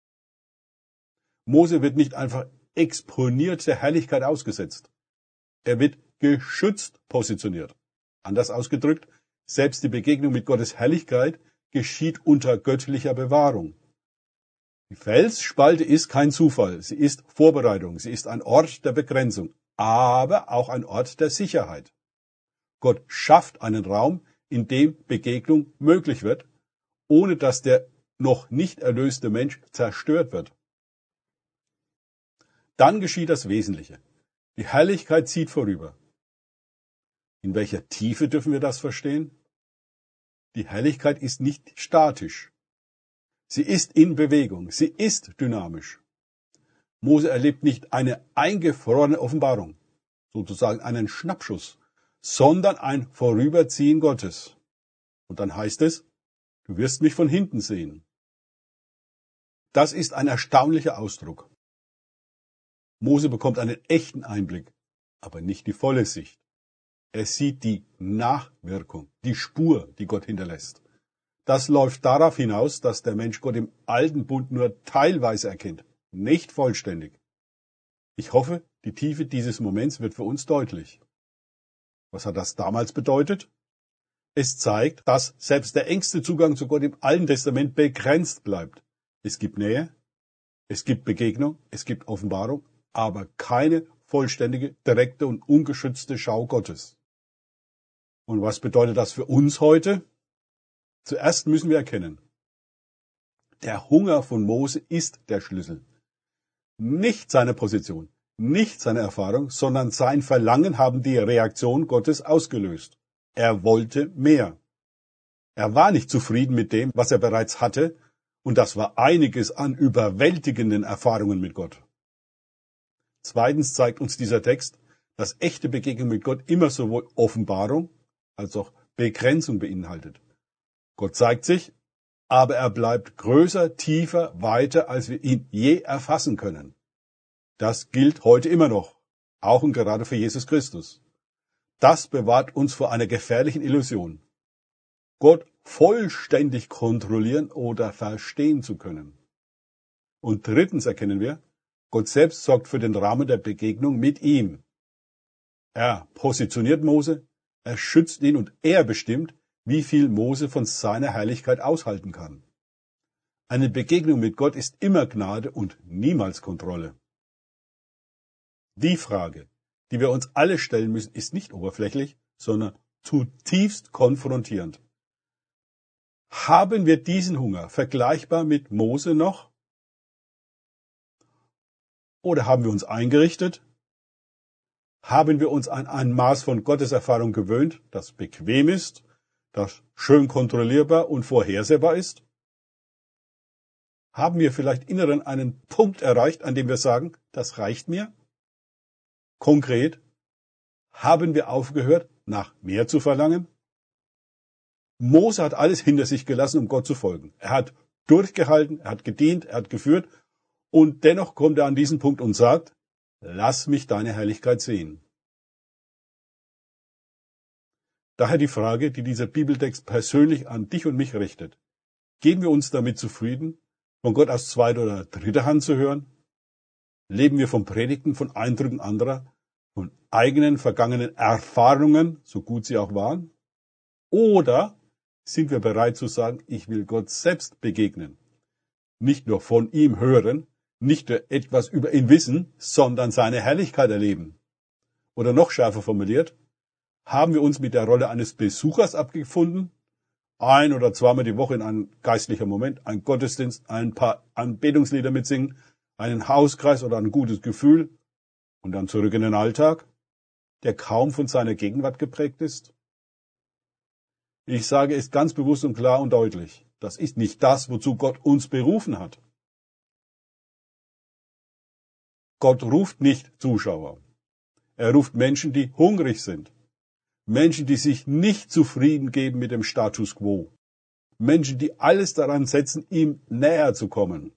Mose wird nicht einfach exponiert der Herrlichkeit ausgesetzt. Er wird geschützt positioniert. Anders ausgedrückt, selbst die Begegnung mit Gottes Herrlichkeit geschieht unter göttlicher Bewahrung. Die Felsspalte ist kein Zufall, sie ist Vorbereitung, sie ist ein Ort der Begrenzung, aber auch ein Ort der Sicherheit. Gott schafft einen Raum, in dem Begegnung möglich wird, ohne dass der noch nicht erlöste Mensch zerstört wird. Dann geschieht das Wesentliche. Die Herrlichkeit zieht vorüber. In welcher Tiefe dürfen wir das verstehen? Die Herrlichkeit ist nicht statisch. Sie ist in Bewegung, sie ist dynamisch. Mose erlebt nicht eine eingefrorene Offenbarung, sozusagen einen Schnappschuss, sondern ein Vorüberziehen Gottes. Und dann heißt es, du wirst mich von hinten sehen. Das ist ein erstaunlicher Ausdruck. Mose bekommt einen echten Einblick, aber nicht die volle Sicht. Er sieht die Nachwirkung, die Spur, die Gott hinterlässt. Das läuft darauf hinaus, dass der Mensch Gott im alten Bund nur teilweise erkennt, nicht vollständig. Ich hoffe, die Tiefe dieses Moments wird für uns deutlich. Was hat das damals bedeutet? Es zeigt, dass selbst der engste Zugang zu Gott im Alten Testament begrenzt bleibt. Es gibt Nähe, es gibt Begegnung, es gibt Offenbarung, aber keine vollständige, direkte und ungeschützte Schau Gottes. Und was bedeutet das für uns heute? Zuerst müssen wir erkennen, der Hunger von Mose ist der Schlüssel. Nicht seine Position, nicht seine Erfahrung, sondern sein Verlangen haben die Reaktion Gottes ausgelöst. Er wollte mehr. Er war nicht zufrieden mit dem, was er bereits hatte, und das war einiges an überwältigenden Erfahrungen mit Gott. Zweitens zeigt uns dieser Text, dass echte Begegnung mit Gott immer sowohl Offenbarung als auch Begrenzung beinhaltet. Gott zeigt sich, aber er bleibt größer, tiefer, weiter, als wir ihn je erfassen können. Das gilt heute immer noch, auch und gerade für Jesus Christus. Das bewahrt uns vor einer gefährlichen Illusion, Gott vollständig kontrollieren oder verstehen zu können. Und drittens erkennen wir, Gott selbst sorgt für den Rahmen der Begegnung mit ihm. Er positioniert Mose, er schützt ihn und er bestimmt, wie viel Mose von seiner Herrlichkeit aushalten kann. Eine Begegnung mit Gott ist immer Gnade und niemals Kontrolle. Die Frage, die wir uns alle stellen müssen, ist nicht oberflächlich, sondern zutiefst konfrontierend. Haben wir diesen Hunger vergleichbar mit Mose noch? Oder haben wir uns eingerichtet? Haben wir uns an ein Maß von Gotteserfahrung gewöhnt, das bequem ist, das schön kontrollierbar und vorhersehbar ist? Haben wir vielleicht inneren einen Punkt erreicht, an dem wir sagen, das reicht mir? Konkret, haben wir aufgehört, nach mehr zu verlangen? Mose hat alles hinter sich gelassen, um Gott zu folgen. Er hat durchgehalten, er hat gedient, er hat geführt und dennoch kommt er an diesen Punkt und sagt, lass mich deine Herrlichkeit sehen. Daher die Frage, die dieser Bibeltext persönlich an dich und mich richtet. Geben wir uns damit zufrieden, von Gott aus zweiter oder dritter Hand zu hören? Leben wir von Predigten, von Eindrücken anderer, von eigenen vergangenen Erfahrungen, so gut sie auch waren? Oder sind wir bereit zu sagen, ich will Gott selbst begegnen? Nicht nur von ihm hören, nicht nur etwas über ihn wissen, sondern seine Herrlichkeit erleben. Oder noch schärfer formuliert, haben wir uns mit der Rolle eines Besuchers abgefunden? Ein oder zweimal die Woche in einem geistlichen Moment, ein Gottesdienst, ein paar Anbetungslieder mitsingen, einen Hauskreis oder ein gutes Gefühl und dann zurück in den Alltag, der kaum von seiner Gegenwart geprägt ist? Ich sage es ganz bewusst und klar und deutlich. Das ist nicht das, wozu Gott uns berufen hat. Gott ruft nicht Zuschauer. Er ruft Menschen, die hungrig sind. Menschen, die sich nicht zufrieden geben mit dem Status quo. Menschen, die alles daran setzen, ihm näher zu kommen.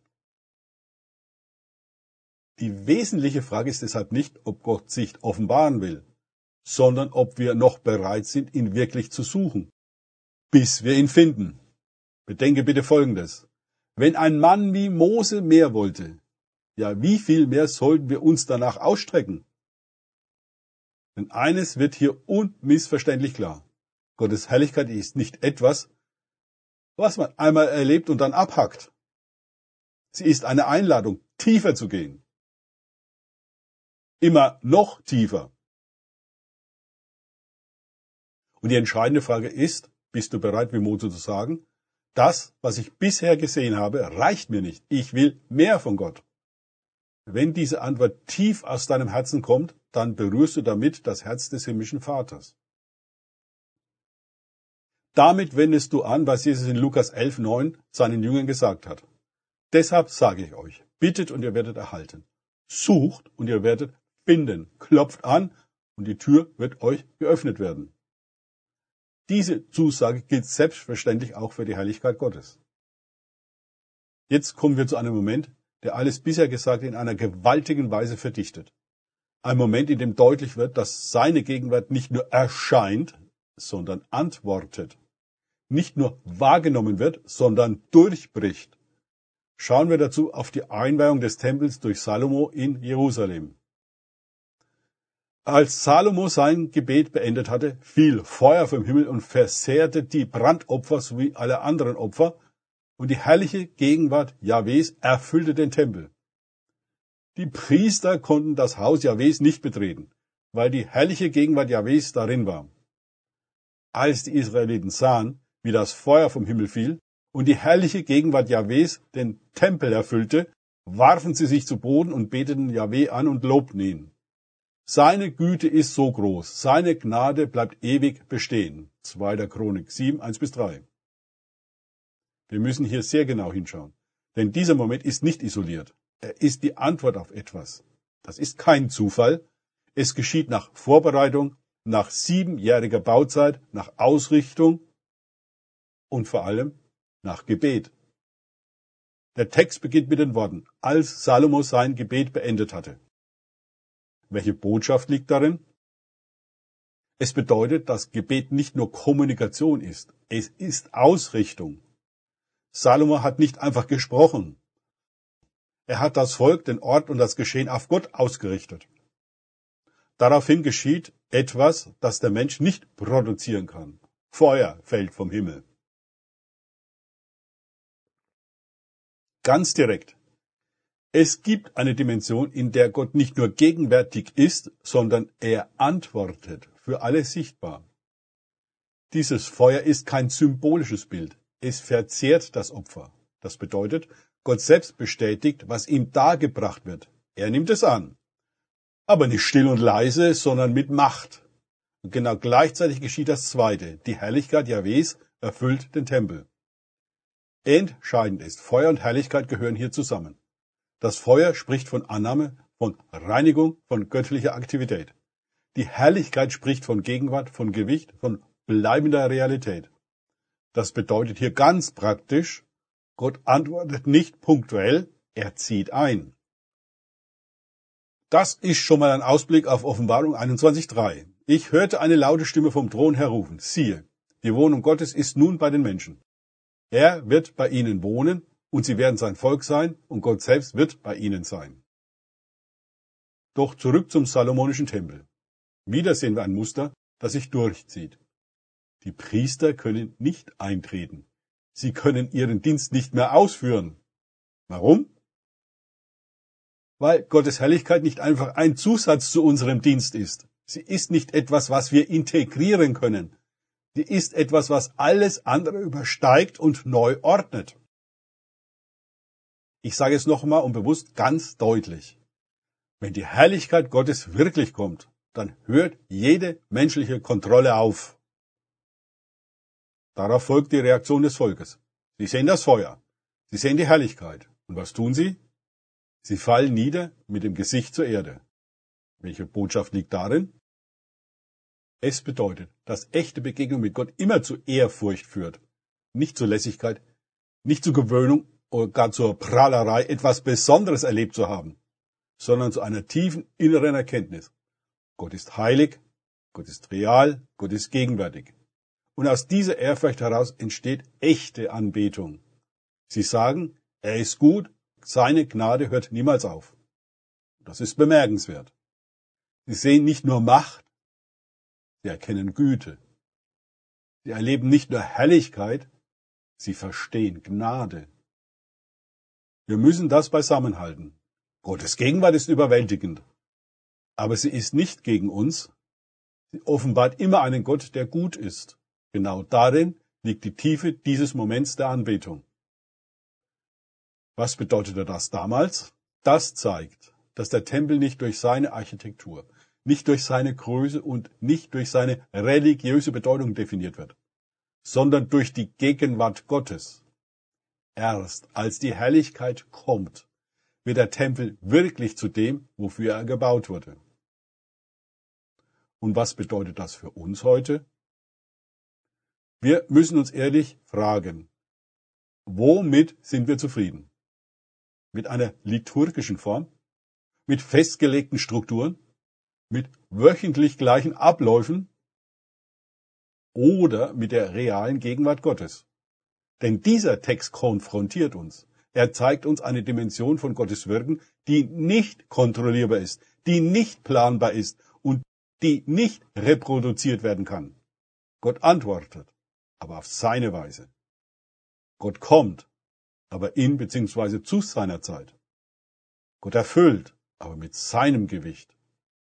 Die wesentliche Frage ist deshalb nicht, ob Gott sich offenbaren will, sondern ob wir noch bereit sind, ihn wirklich zu suchen, bis wir ihn finden. Bedenke bitte Folgendes. Wenn ein Mann wie Mose mehr wollte, ja, wie viel mehr sollten wir uns danach ausstrecken? Denn eines wird hier unmissverständlich klar. Gottes Herrlichkeit ist nicht etwas, was man einmal erlebt und dann abhackt. Sie ist eine Einladung, tiefer zu gehen. Immer noch tiefer. Und die entscheidende Frage ist, bist du bereit, wie Mose zu sagen, das, was ich bisher gesehen habe, reicht mir nicht. Ich will mehr von Gott. Wenn diese Antwort tief aus deinem Herzen kommt, dann berührst du damit das Herz des himmlischen Vaters. Damit wendest du an, was Jesus in Lukas elf neun seinen Jüngern gesagt hat. Deshalb sage ich euch, bittet und ihr werdet erhalten. Sucht und ihr werdet finden. Klopft an und die Tür wird euch geöffnet werden. Diese Zusage gilt selbstverständlich auch für die Herrlichkeit Gottes. Jetzt kommen wir zu einem Moment, der alles bisher Gesagte in einer gewaltigen Weise verdichtet. Ein Moment, in dem deutlich wird, dass seine Gegenwart nicht nur erscheint, sondern antwortet. Nicht nur wahrgenommen wird, sondern durchbricht. Schauen wir dazu auf die Einweihung des Tempels durch Salomo in Jerusalem. Als Salomo sein Gebet beendet hatte, fiel Feuer vom Himmel und verzehrte die Brandopfer sowie alle anderen Opfer, und die herrliche Gegenwart Jahwes erfüllte den Tempel. Die Priester konnten das Haus Jahwes nicht betreten, weil die herrliche Gegenwart Jahwes darin war. Als die Israeliten sahen, wie das Feuer vom Himmel fiel und die herrliche Gegenwart Jahwes den Tempel erfüllte, warfen sie sich zu Boden und beteten Jahwe an und lobten ihn. Seine Güte ist so groß, seine Gnade bleibt ewig bestehen. zweiter Chronik sieben, eins bis drei. Wir müssen hier sehr genau hinschauen, denn dieser Moment ist nicht isoliert. Er ist die Antwort auf etwas. Das ist kein Zufall. Es geschieht nach Vorbereitung, nach siebenjähriger Bauzeit, nach Ausrichtung und vor allem nach Gebet. Der Text beginnt mit den Worten, als Salomo sein Gebet beendet hatte. Welche Botschaft liegt darin? Es bedeutet, dass Gebet nicht nur Kommunikation ist, es ist Ausrichtung. Salomo hat nicht einfach gesprochen. Er hat das Volk, den Ort und das Geschehen auf Gott ausgerichtet. Daraufhin geschieht etwas, das der Mensch nicht produzieren kann. Feuer fällt vom Himmel. Ganz direkt. Es gibt eine Dimension, in der Gott nicht nur gegenwärtig ist, sondern er antwortet, für alle sichtbar. Dieses Feuer ist kein symbolisches Bild. Es verzehrt das Opfer. Das bedeutet, Gott selbst bestätigt, was ihm dargebracht wird. Er nimmt es an. Aber nicht still und leise, sondern mit Macht. Und genau gleichzeitig geschieht das Zweite. Die Herrlichkeit Jahwes erfüllt den Tempel. Entscheidend ist, Feuer und Herrlichkeit gehören hier zusammen. Das Feuer spricht von Annahme, von Reinigung, von göttlicher Aktivität. Die Herrlichkeit spricht von Gegenwart, von Gewicht, von bleibender Realität. Das bedeutet hier ganz praktisch, Gott antwortet nicht punktuell, er zieht ein. Das ist schon mal ein Ausblick auf Offenbarung einundzwanzig drei. Ich hörte eine laute Stimme vom Thron her rufen, siehe, die Wohnung Gottes ist nun bei den Menschen. Er wird bei ihnen wohnen, und sie werden sein Volk sein, und Gott selbst wird bei ihnen sein. Doch zurück zum salomonischen Tempel. Wieder sehen wir ein Muster, das sich durchzieht. Die Priester können nicht eintreten. Sie können ihren Dienst nicht mehr ausführen. Warum? Weil Gottes Herrlichkeit nicht einfach ein Zusatz zu unserem Dienst ist. Sie ist nicht etwas, was wir integrieren können. Sie ist etwas, was alles andere übersteigt und neu ordnet. Ich sage es nochmal und bewusst ganz deutlich. Wenn die Herrlichkeit Gottes wirklich kommt, dann hört jede menschliche Kontrolle auf. Darauf folgt die Reaktion des Volkes. Sie sehen das Feuer. Sie sehen die Herrlichkeit. Und was tun sie? Sie fallen nieder mit dem Gesicht zur Erde. Welche Botschaft liegt darin? Es bedeutet, dass echte Begegnung mit Gott immer zu Ehrfurcht führt. Nicht zur Lässigkeit, nicht zur Gewöhnung oder gar zur Prahlerei, etwas Besonderes erlebt zu haben, sondern zu einer tiefen inneren Erkenntnis. Gott ist heilig, Gott ist real, Gott ist gegenwärtig. Und aus dieser Ehrfurcht heraus entsteht echte Anbetung. Sie sagen, er ist gut, seine Gnade hört niemals auf. Das ist bemerkenswert. Sie sehen nicht nur Macht, sie erkennen Güte. Sie erleben nicht nur Herrlichkeit, sie verstehen Gnade. Wir müssen das beisammenhalten. Gottes Gegenwart ist überwältigend, aber sie ist nicht gegen uns. Sie offenbart immer einen Gott, der gut ist. Genau darin liegt die Tiefe dieses Moments der Anbetung. Was bedeutete das damals? Das zeigt, dass der Tempel nicht durch seine Architektur, nicht durch seine Größe und nicht durch seine religiöse Bedeutung definiert wird, sondern durch die Gegenwart Gottes. Erst als die Herrlichkeit kommt, wird der Tempel wirklich zu dem, wofür er gebaut wurde. Und was bedeutet das für uns heute? Wir müssen uns ehrlich fragen, womit sind wir zufrieden? Mit einer liturgischen Form? Mit festgelegten Strukturen? Mit wöchentlich gleichen Abläufen? Oder mit der realen Gegenwart Gottes? Denn dieser Text konfrontiert uns. Er zeigt uns eine Dimension von Gottes Wirken, die nicht kontrollierbar ist, die nicht planbar ist und die nicht reproduziert werden kann. Gott antwortet, aber auf seine Weise. Gott kommt, aber in bzw. zu seiner Zeit. Gott erfüllt, aber mit seinem Gewicht.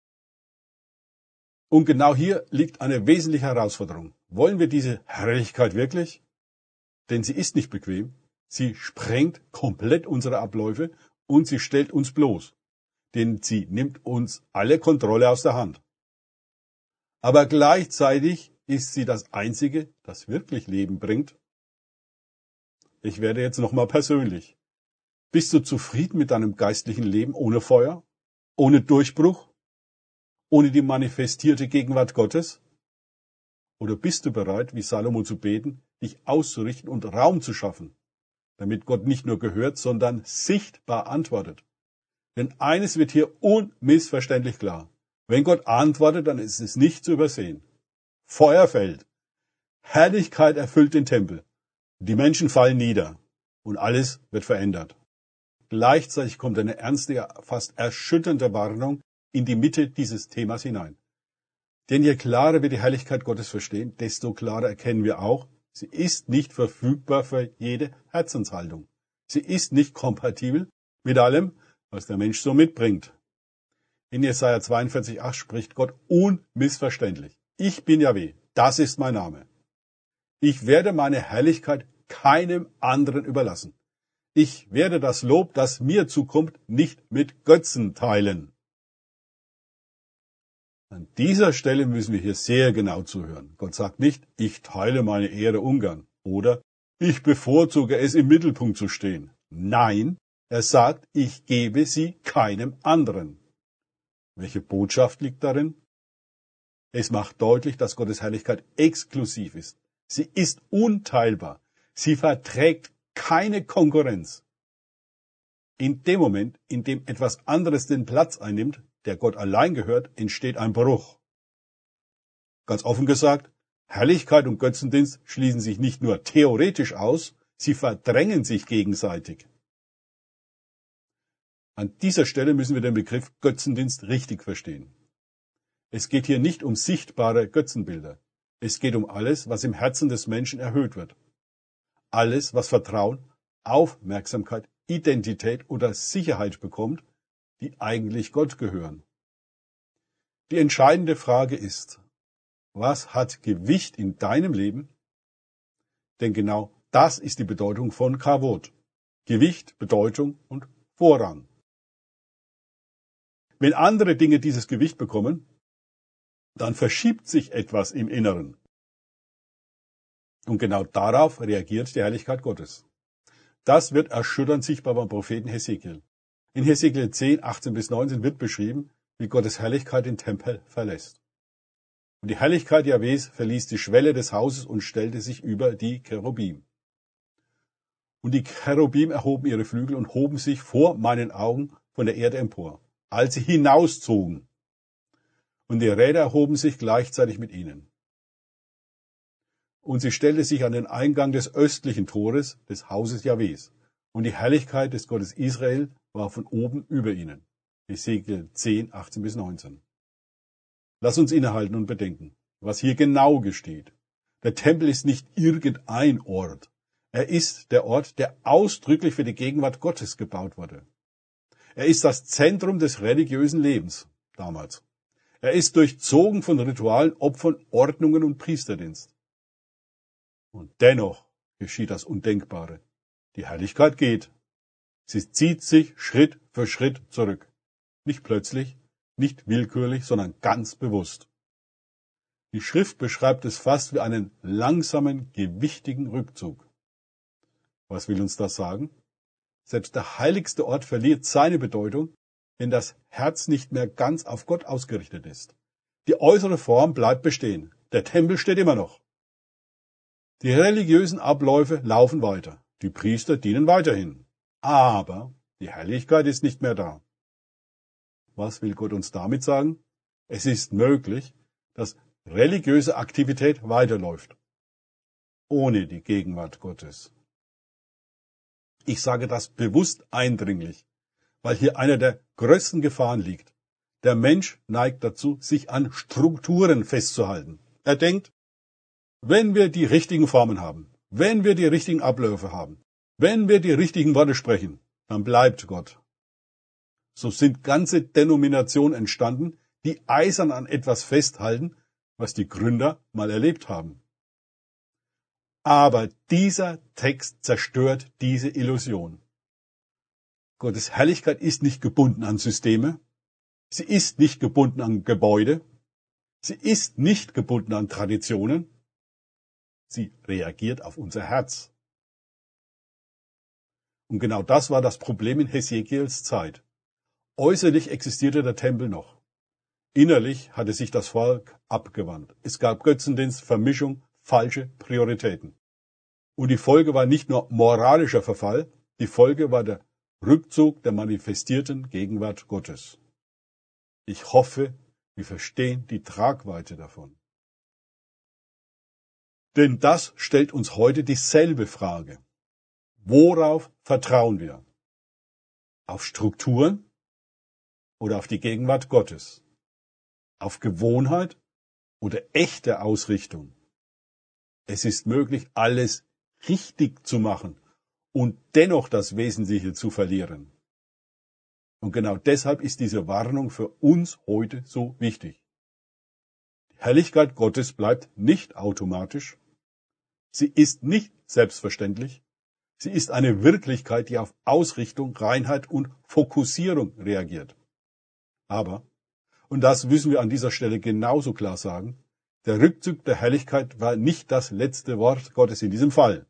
Und genau hier liegt eine wesentliche Herausforderung. Wollen wir diese Herrlichkeit wirklich? Denn sie ist nicht bequem. Sie sprengt komplett unsere Abläufe und sie stellt uns bloß. Denn sie nimmt uns alle Kontrolle aus der Hand. Aber gleichzeitig ist sie das Einzige, das wirklich Leben bringt. Ich werde jetzt nochmal persönlich. Bist du zufrieden mit deinem geistlichen Leben ohne Feuer, ohne Durchbruch, ohne die manifestierte Gegenwart Gottes? Oder bist du bereit, wie Salomo zu beten, dich auszurichten und Raum zu schaffen, damit Gott nicht nur gehört, sondern sichtbar antwortet? Denn eines wird hier unmissverständlich klar. Wenn Gott antwortet, dann ist es nicht zu übersehen. Feuer fällt. Herrlichkeit erfüllt den Tempel. Die Menschen fallen nieder und alles wird verändert. Gleichzeitig kommt eine ernste, fast erschütternde Warnung in die Mitte dieses Themas hinein. Denn je klarer wir die Herrlichkeit Gottes verstehen, desto klarer erkennen wir auch, sie ist nicht verfügbar für jede Herzenshaltung. Sie ist nicht kompatibel mit allem, was der Mensch so mitbringt. In Jesaja zweiundvierzig Komma acht spricht Gott unmissverständlich. Ich bin Jahwe, das ist mein Name. Ich werde meine Herrlichkeit keinem anderen überlassen. Ich werde das Lob, das mir zukommt, nicht mit Götzen teilen. An dieser Stelle müssen wir hier sehr genau zuhören. Gott sagt nicht, ich teile meine Ehre ungern oder ich bevorzuge es, im Mittelpunkt zu stehen. Nein, er sagt, ich gebe sie keinem anderen. Welche Botschaft liegt darin? Es macht deutlich, dass Gottes Herrlichkeit exklusiv ist. Sie ist unteilbar. Sie verträgt keine Konkurrenz. In dem Moment, in dem etwas anderes den Platz einnimmt, der Gott allein gehört, entsteht ein Bruch. Ganz offen gesagt, Herrlichkeit und Götzendienst schließen sich nicht nur theoretisch aus, sie verdrängen sich gegenseitig. An dieser Stelle müssen wir den Begriff Götzendienst richtig verstehen. Es geht hier nicht um sichtbare Götzenbilder. Es geht um alles, was im Herzen des Menschen erhöht wird. Alles, was Vertrauen, Aufmerksamkeit, Identität oder Sicherheit bekommt, die eigentlich Gott gehören. Die entscheidende Frage ist, was hat Gewicht in deinem Leben? Denn genau das ist die Bedeutung von Kavod. Gewicht, Bedeutung und Vorrang. Wenn andere Dinge dieses Gewicht bekommen, dann verschiebt sich etwas im Inneren. Und genau darauf reagiert die Herrlichkeit Gottes. Das wird erschütternd sichtbar beim Propheten Hesekiel. In Hesekiel zehn, achtzehn bis neunzehn wird beschrieben, wie Gottes Herrlichkeit den Tempel verlässt. Und die Herrlichkeit Jahwes verließ die Schwelle des Hauses und stellte sich über die Cherubim. Und die Cherubim erhoben ihre Flügel und hoben sich vor meinen Augen von der Erde empor, als sie hinauszogen. Und die Räder erhoben sich gleichzeitig mit ihnen. Und sie stellte sich an den Eingang des östlichen Tores des Hauses Jahwes. Und die Herrlichkeit des Gottes Israel war von oben über ihnen. Hesekiel zehn, achtzehn bis neunzehn. Lass uns innehalten und bedenken, was hier genau gesteht. Der Tempel ist nicht irgendein Ort. Er ist der Ort, der ausdrücklich für die Gegenwart Gottes gebaut wurde. Er ist das Zentrum des religiösen Lebens damals. Er ist durchzogen von Ritualen, Opfern, Ordnungen und Priesterdienst. Und dennoch geschieht das Undenkbare. Die Herrlichkeit geht. Sie zieht sich Schritt für Schritt zurück. Nicht plötzlich, nicht willkürlich, sondern ganz bewusst. Die Schrift beschreibt es fast wie einen langsamen, gewichtigen Rückzug. Was will uns das sagen? Selbst der heiligste Ort verliert seine Bedeutung, wenn das Herz nicht mehr ganz auf Gott ausgerichtet ist. Die äußere Form bleibt bestehen. Der Tempel steht immer noch. Die religiösen Abläufe laufen weiter. Die Priester dienen weiterhin. Aber die Herrlichkeit ist nicht mehr da. Was will Gott uns damit sagen? Es ist möglich, dass religiöse Aktivität weiterläuft. Ohne die Gegenwart Gottes. Ich sage das bewusst eindringlich, weil hier einer der größten Gefahren liegt. Der Mensch neigt dazu, sich an Strukturen festzuhalten. Er denkt, wenn wir die richtigen Formen haben, wenn wir die richtigen Abläufe haben, wenn wir die richtigen Worte sprechen, dann bleibt Gott. So sind ganze Denominationen entstanden, die eisern an etwas festhalten, was die Gründer mal erlebt haben. Aber dieser Text zerstört diese Illusion. Gottes Herrlichkeit ist nicht gebunden an Systeme, sie ist nicht gebunden an Gebäude, sie ist nicht gebunden an Traditionen, sie reagiert auf unser Herz. Und genau das war das Problem in Hesekiels Zeit. Äußerlich existierte der Tempel noch. Innerlich hatte sich das Volk abgewandt. Es gab Götzendienst, Vermischung, falsche Prioritäten. Und die Folge war nicht nur moralischer Verfall, die Folge war der Rückzug der manifestierten Gegenwart Gottes. Ich hoffe, wir verstehen die Tragweite davon. Denn das stellt uns heute dieselbe Frage. Worauf vertrauen wir? Auf Strukturen oder auf die Gegenwart Gottes? Auf Gewohnheit oder echte Ausrichtung? Es ist möglich, alles richtig zu machen und dennoch das Wesentliche zu verlieren. Und genau deshalb ist diese Warnung für uns heute so wichtig. Die Herrlichkeit Gottes bleibt nicht automatisch. Sie ist nicht selbstverständlich. Sie ist eine Wirklichkeit, die auf Ausrichtung, Reinheit und Fokussierung reagiert. Aber, und das müssen wir an dieser Stelle genauso klar sagen, der Rückzug der Herrlichkeit war nicht das letzte Wort Gottes in diesem Fall.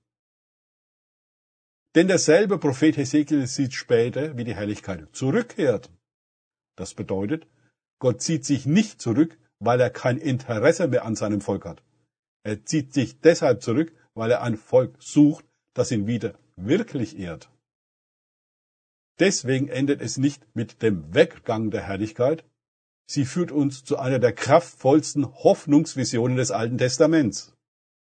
Denn derselbe Prophet Hesekiel sieht später, wie die Herrlichkeit zurückkehrt. Das bedeutet, Gott zieht sich nicht zurück, weil er kein Interesse mehr an seinem Volk hat. Er zieht sich deshalb zurück, weil er ein Volk sucht, das ihn wieder wirklich ehrt. Deswegen endet es nicht mit dem Weggang der Herrlichkeit. Sie führt uns zu einer der kraftvollsten Hoffnungsvisionen des Alten Testaments.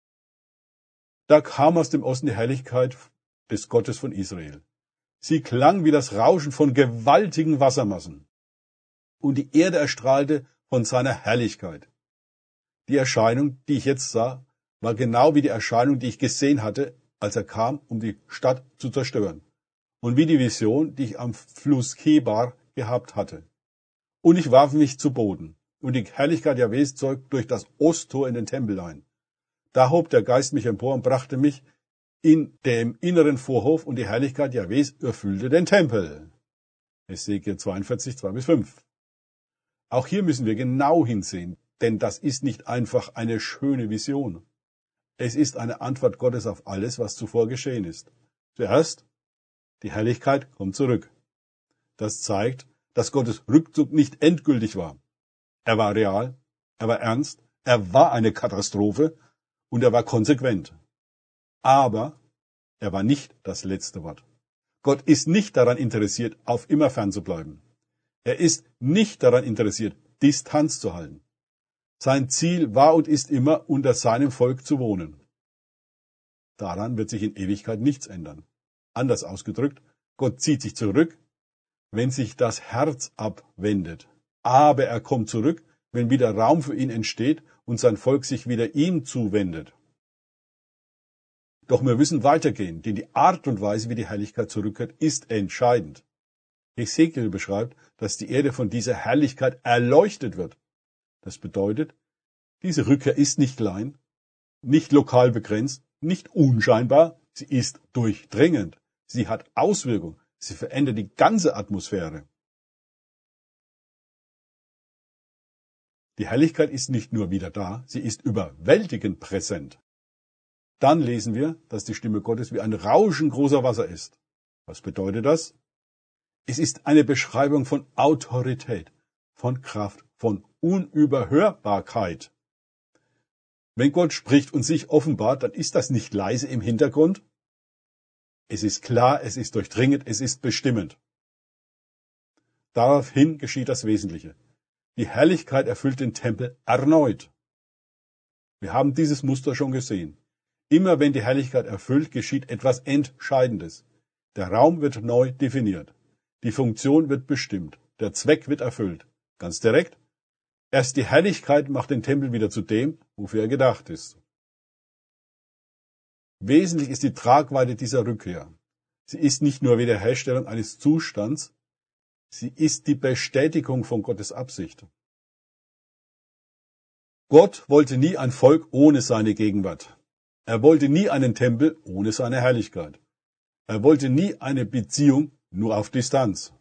Da kam aus dem Osten die Herrlichkeit des Gottes von Israel. Sie klang wie das Rauschen von gewaltigen Wassermassen. Und die Erde erstrahlte von seiner Herrlichkeit. Die Erscheinung, die ich jetzt sah, war genau wie die Erscheinung, die ich gesehen hatte, als er kam, um die Stadt zu zerstören. Und wie die Vision, die ich am Fluss Kebar gehabt hatte. Und ich warf mich zu Boden. Und die Herrlichkeit Jahwes zog durch das Osttor in den Tempel ein. Da hob der Geist mich empor und brachte mich in dem inneren Vorhof, und die Herrlichkeit Jahwes erfüllte den Tempel. Hesekiel zweiundvierzig, zwei bis fünf. Auch hier müssen wir genau hinsehen, denn das ist nicht einfach eine schöne Vision. Es ist eine Antwort Gottes auf alles, was zuvor geschehen ist. Zuerst, die Herrlichkeit kommt zurück. Das zeigt, dass Gottes Rückzug nicht endgültig war. Er war real, er war ernst, er war eine Katastrophe und er war konsequent. Aber er war nicht das letzte Wort. Gott ist nicht daran interessiert, auf immer fern zu bleiben. Er ist nicht daran interessiert, Distanz zu halten. Sein Ziel war und ist immer, unter seinem Volk zu wohnen. Daran wird sich in Ewigkeit nichts ändern. Anders ausgedrückt, Gott zieht sich zurück, wenn sich das Herz abwendet. Aber er kommt zurück, wenn wieder Raum für ihn entsteht und sein Volk sich wieder ihm zuwendet. Doch wir müssen weitergehen, denn die Art und Weise, wie die Herrlichkeit zurückkehrt, ist entscheidend. Hesekiel beschreibt, dass die Erde von dieser Herrlichkeit erleuchtet wird. Das bedeutet, diese Rückkehr ist nicht klein, nicht lokal begrenzt, nicht unscheinbar, sie ist durchdringend, sie hat Auswirkung, sie verändert die ganze Atmosphäre. Die Herrlichkeit ist nicht nur wieder da, sie ist überwältigend präsent. Dann lesen wir, dass die Stimme Gottes wie ein Rauschen großer Wasser ist. Was bedeutet das? Es ist eine Beschreibung von Autorität, von Kraft, von Unüberhörbarkeit. Wenn Gott spricht und sich offenbart, dann ist das nicht leise im Hintergrund. Es ist klar, es ist durchdringend, es ist bestimmend. Daraufhin geschieht das Wesentliche. Die Herrlichkeit erfüllt den Tempel erneut. Wir haben dieses Muster schon gesehen. Immer wenn die Herrlichkeit erfüllt, geschieht etwas Entscheidendes. Der Raum wird neu definiert. Die Funktion wird bestimmt. Der Zweck wird erfüllt. Ganz direkt. Erst die Herrlichkeit macht den Tempel wieder zu dem, wofür er gedacht ist. Wesentlich ist die Tragweite dieser Rückkehr. Sie ist nicht nur Wiederherstellung eines Zustands, sie ist die Bestätigung von Gottes Absicht. Gott wollte nie ein Volk ohne seine Gegenwart. Er wollte nie einen Tempel ohne seine Herrlichkeit. Er wollte nie eine Beziehung nur auf Distanz.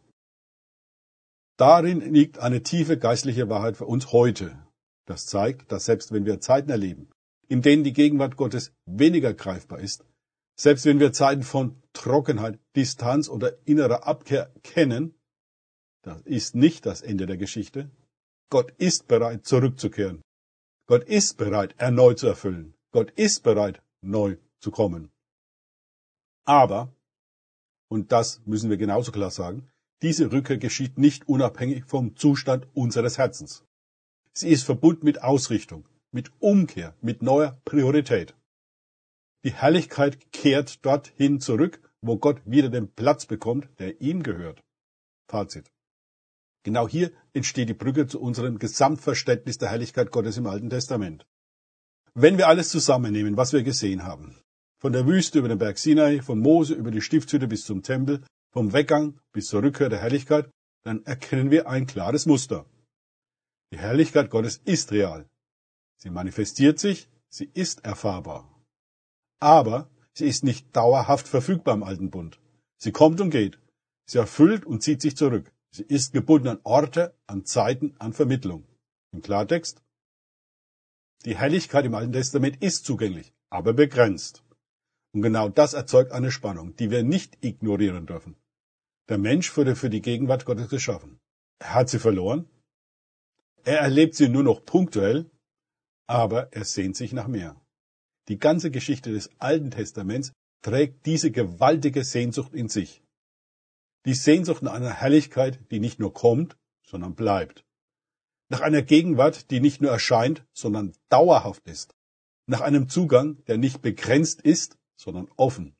Darin liegt eine tiefe geistliche Wahrheit für uns heute. Das zeigt, dass selbst wenn wir Zeiten erleben, in denen die Gegenwart Gottes weniger greifbar ist, selbst wenn wir Zeiten von Trockenheit, Distanz oder innerer Abkehr kennen, das ist nicht das Ende der Geschichte. Gott ist bereit, zurückzukehren. Gott ist bereit, erneut zu erfüllen. Gott ist bereit, neu zu kommen. Aber, und das müssen wir genauso klar sagen, diese Rückkehr geschieht nicht unabhängig vom Zustand unseres Herzens. Sie ist verbunden mit Ausrichtung, mit Umkehr, mit neuer Priorität. Die Herrlichkeit kehrt dorthin zurück, wo Gott wieder den Platz bekommt, der ihm gehört. Fazit. Genau hier entsteht die Brücke zu unserem Gesamtverständnis der Herrlichkeit Gottes im Alten Testament. Wenn wir alles zusammennehmen, was wir gesehen haben, von der Wüste über den Berg Sinai, von Mose über die Stiftshütte bis zum Tempel, vom Weggang bis zur Rückkehr der Herrlichkeit, dann erkennen wir ein klares Muster. Die Herrlichkeit Gottes ist real. Sie manifestiert sich, sie ist erfahrbar. Aber sie ist nicht dauerhaft verfügbar im alten Bund. Sie kommt und geht. Sie erfüllt und zieht sich zurück. Sie ist gebunden an Orte, an Zeiten, an Vermittlung. Im Klartext: Die Herrlichkeit im Alten Testament ist zugänglich, aber begrenzt. Und genau das erzeugt eine Spannung, die wir nicht ignorieren dürfen. Der Mensch wurde für die Gegenwart Gottes geschaffen. Er hat sie verloren. Er erlebt sie nur noch punktuell, aber er sehnt sich nach mehr. Die ganze Geschichte des Alten Testaments trägt diese gewaltige Sehnsucht in sich. Die Sehnsucht nach einer Herrlichkeit, die nicht nur kommt, sondern bleibt. Nach einer Gegenwart, die nicht nur erscheint, sondern dauerhaft ist. Nach einem Zugang, der nicht begrenzt ist, sondern offen.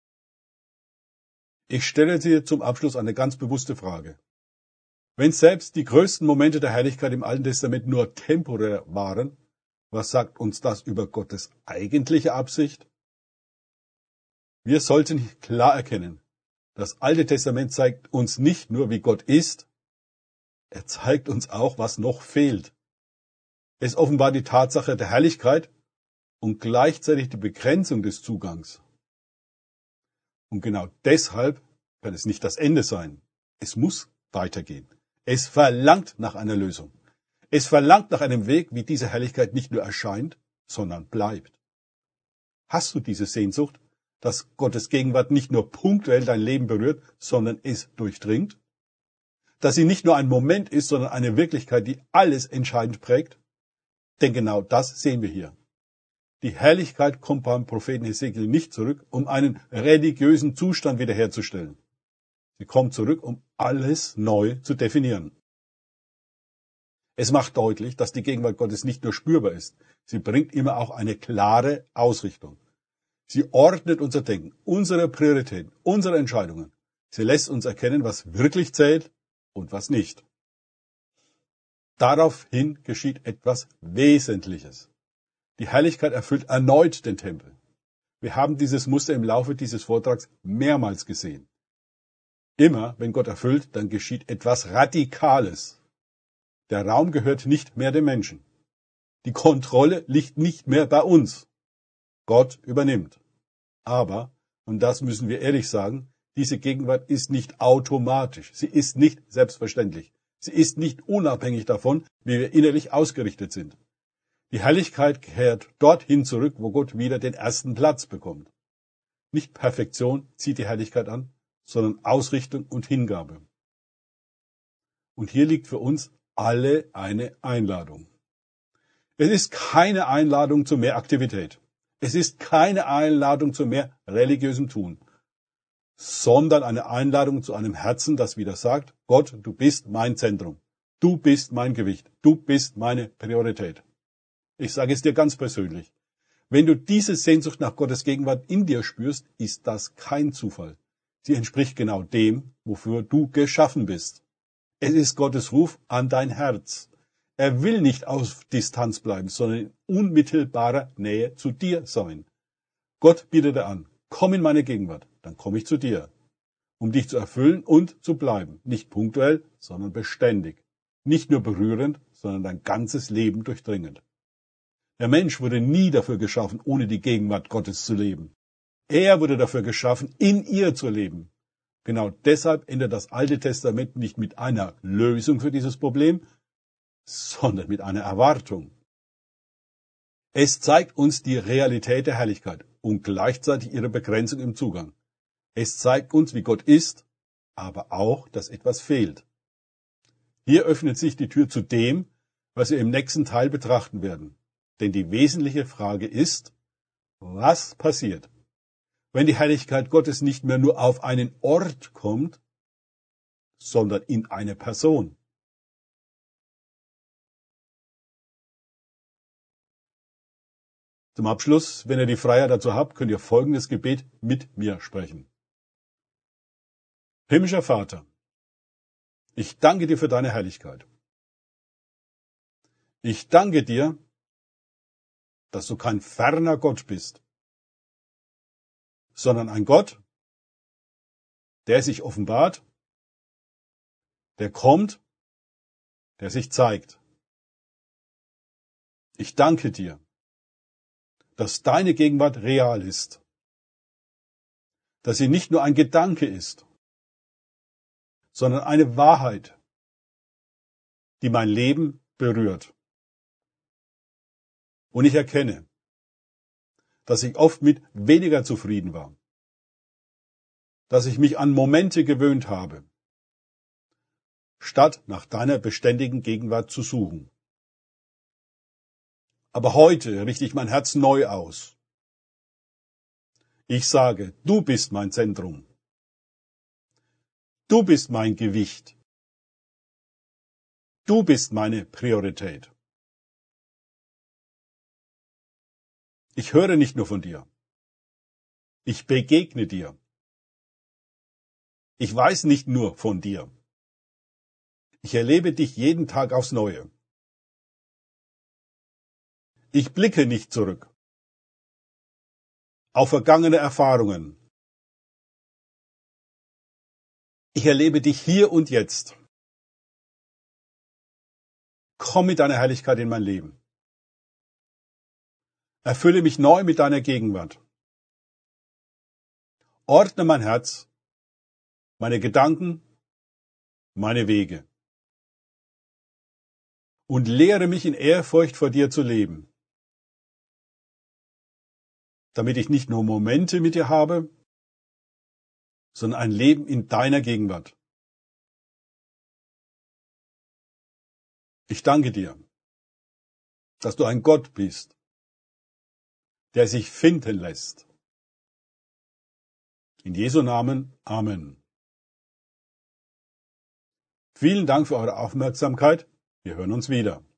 Ich stelle dir zum Abschluss eine ganz bewusste Frage. Wenn selbst die größten Momente der Herrlichkeit im Alten Testament nur temporär waren, was sagt uns das über Gottes eigentliche Absicht? Wir sollten klar erkennen, das Alte Testament zeigt uns nicht nur, wie Gott ist, er zeigt uns auch, was noch fehlt. Es offenbart die Tatsache der Herrlichkeit und gleichzeitig die Begrenzung des Zugangs. Und genau deshalb kann es nicht das Ende sein. Es muss weitergehen. Es verlangt nach einer Lösung. Es verlangt nach einem Weg, wie diese Herrlichkeit nicht nur erscheint, sondern bleibt. Hast du diese Sehnsucht, dass Gottes Gegenwart nicht nur punktuell dein Leben berührt, sondern es durchdringt? Dass sie nicht nur ein Moment ist, sondern eine Wirklichkeit, die alles entscheidend prägt? Denn genau das sehen wir hier. Die Herrlichkeit kommt beim Propheten Hesekiel nicht zurück, um einen religiösen Zustand wiederherzustellen. Sie kommt zurück, um alles neu zu definieren. Es macht deutlich, dass die Gegenwart Gottes nicht nur spürbar ist. Sie bringt immer auch eine klare Ausrichtung. Sie ordnet unser Denken, unsere Prioritäten, unsere Entscheidungen. Sie lässt uns erkennen, was wirklich zählt und was nicht. Daraufhin geschieht etwas Wesentliches. Die Herrlichkeit erfüllt erneut den Tempel. Wir haben dieses Muster im Laufe dieses Vortrags mehrmals gesehen. Immer, wenn Gott erfüllt, dann geschieht etwas Radikales. Der Raum gehört nicht mehr dem Menschen. Die Kontrolle liegt nicht mehr bei uns. Gott übernimmt. Aber, und das müssen wir ehrlich sagen, diese Gegenwart ist nicht automatisch. Sie ist nicht selbstverständlich. Sie ist nicht unabhängig davon, wie wir innerlich ausgerichtet sind. Die Herrlichkeit kehrt dorthin zurück, wo Gott wieder den ersten Platz bekommt. Nicht Perfektion zieht die Herrlichkeit an, sondern Ausrichtung und Hingabe. Und hier liegt für uns alle eine Einladung. Es ist keine Einladung zu mehr Aktivität. Es ist keine Einladung zu mehr religiösem Tun, sondern eine Einladung zu einem Herzen, das wieder sagt: Gott, du bist mein Zentrum. Du bist mein Gewicht. Du bist meine Priorität. Ich sage es dir ganz persönlich. Wenn du diese Sehnsucht nach Gottes Gegenwart in dir spürst, ist das kein Zufall. Sie entspricht genau dem, wofür du geschaffen bist. Es ist Gottes Ruf an dein Herz. Er will nicht auf Distanz bleiben, sondern in unmittelbarer Nähe zu dir sein. Gott bietet dir an: Komm in meine Gegenwart, dann komme ich zu dir, um dich zu erfüllen und zu bleiben. Nicht punktuell, sondern beständig. Nicht nur berührend, sondern dein ganzes Leben durchdringend. Der Mensch wurde nie dafür geschaffen, ohne die Gegenwart Gottes zu leben. Er wurde dafür geschaffen, in ihr zu leben. Genau deshalb endet das Alte Testament nicht mit einer Lösung für dieses Problem, sondern mit einer Erwartung. Es zeigt uns die Realität der Herrlichkeit und gleichzeitig ihre Begrenzung im Zugang. Es zeigt uns, wie Gott ist, aber auch, dass etwas fehlt. Hier öffnet sich die Tür zu dem, was wir im nächsten Teil betrachten werden. Denn die wesentliche Frage ist: Was passiert, wenn die Herrlichkeit Gottes nicht mehr nur auf einen Ort kommt, sondern in eine Person? Zum Abschluss, wenn ihr die Freiheit dazu habt, könnt ihr folgendes Gebet mit mir sprechen. Himmlischer Vater, ich danke dir für deine Herrlichkeit. Ich danke dir, dass du kein ferner Gott bist, sondern ein Gott, der sich offenbart, der kommt, der sich zeigt. Ich danke dir, dass deine Gegenwart real ist. Dass sie nicht nur ein Gedanke ist, sondern eine Wahrheit, die mein Leben berührt. Und ich erkenne, dass ich oft mit weniger zufrieden war. Dass ich mich an Momente gewöhnt habe, statt nach deiner beständigen Gegenwart zu suchen. Aber heute richte ich mein Herz neu aus. Ich sage, du bist mein Zentrum. Du bist mein Gewicht. Du bist meine Priorität. Ich höre nicht nur von dir. Ich begegne dir. Ich weiß nicht nur von dir. Ich erlebe dich jeden Tag aufs Neue. Ich blicke nicht zurück auf vergangene Erfahrungen. Ich erlebe dich hier und jetzt. Komm mit deiner Herrlichkeit in mein Leben. Erfülle mich neu mit deiner Gegenwart. Ordne mein Herz, meine Gedanken, meine Wege. Und lehre mich in Ehrfurcht vor dir zu leben, damit ich nicht nur Momente mit dir habe, sondern ein Leben in deiner Gegenwart. Ich danke dir, dass du ein Gott bist, der sich finden lässt. In Jesu Namen, Amen. Vielen Dank für eure Aufmerksamkeit. Wir hören uns wieder.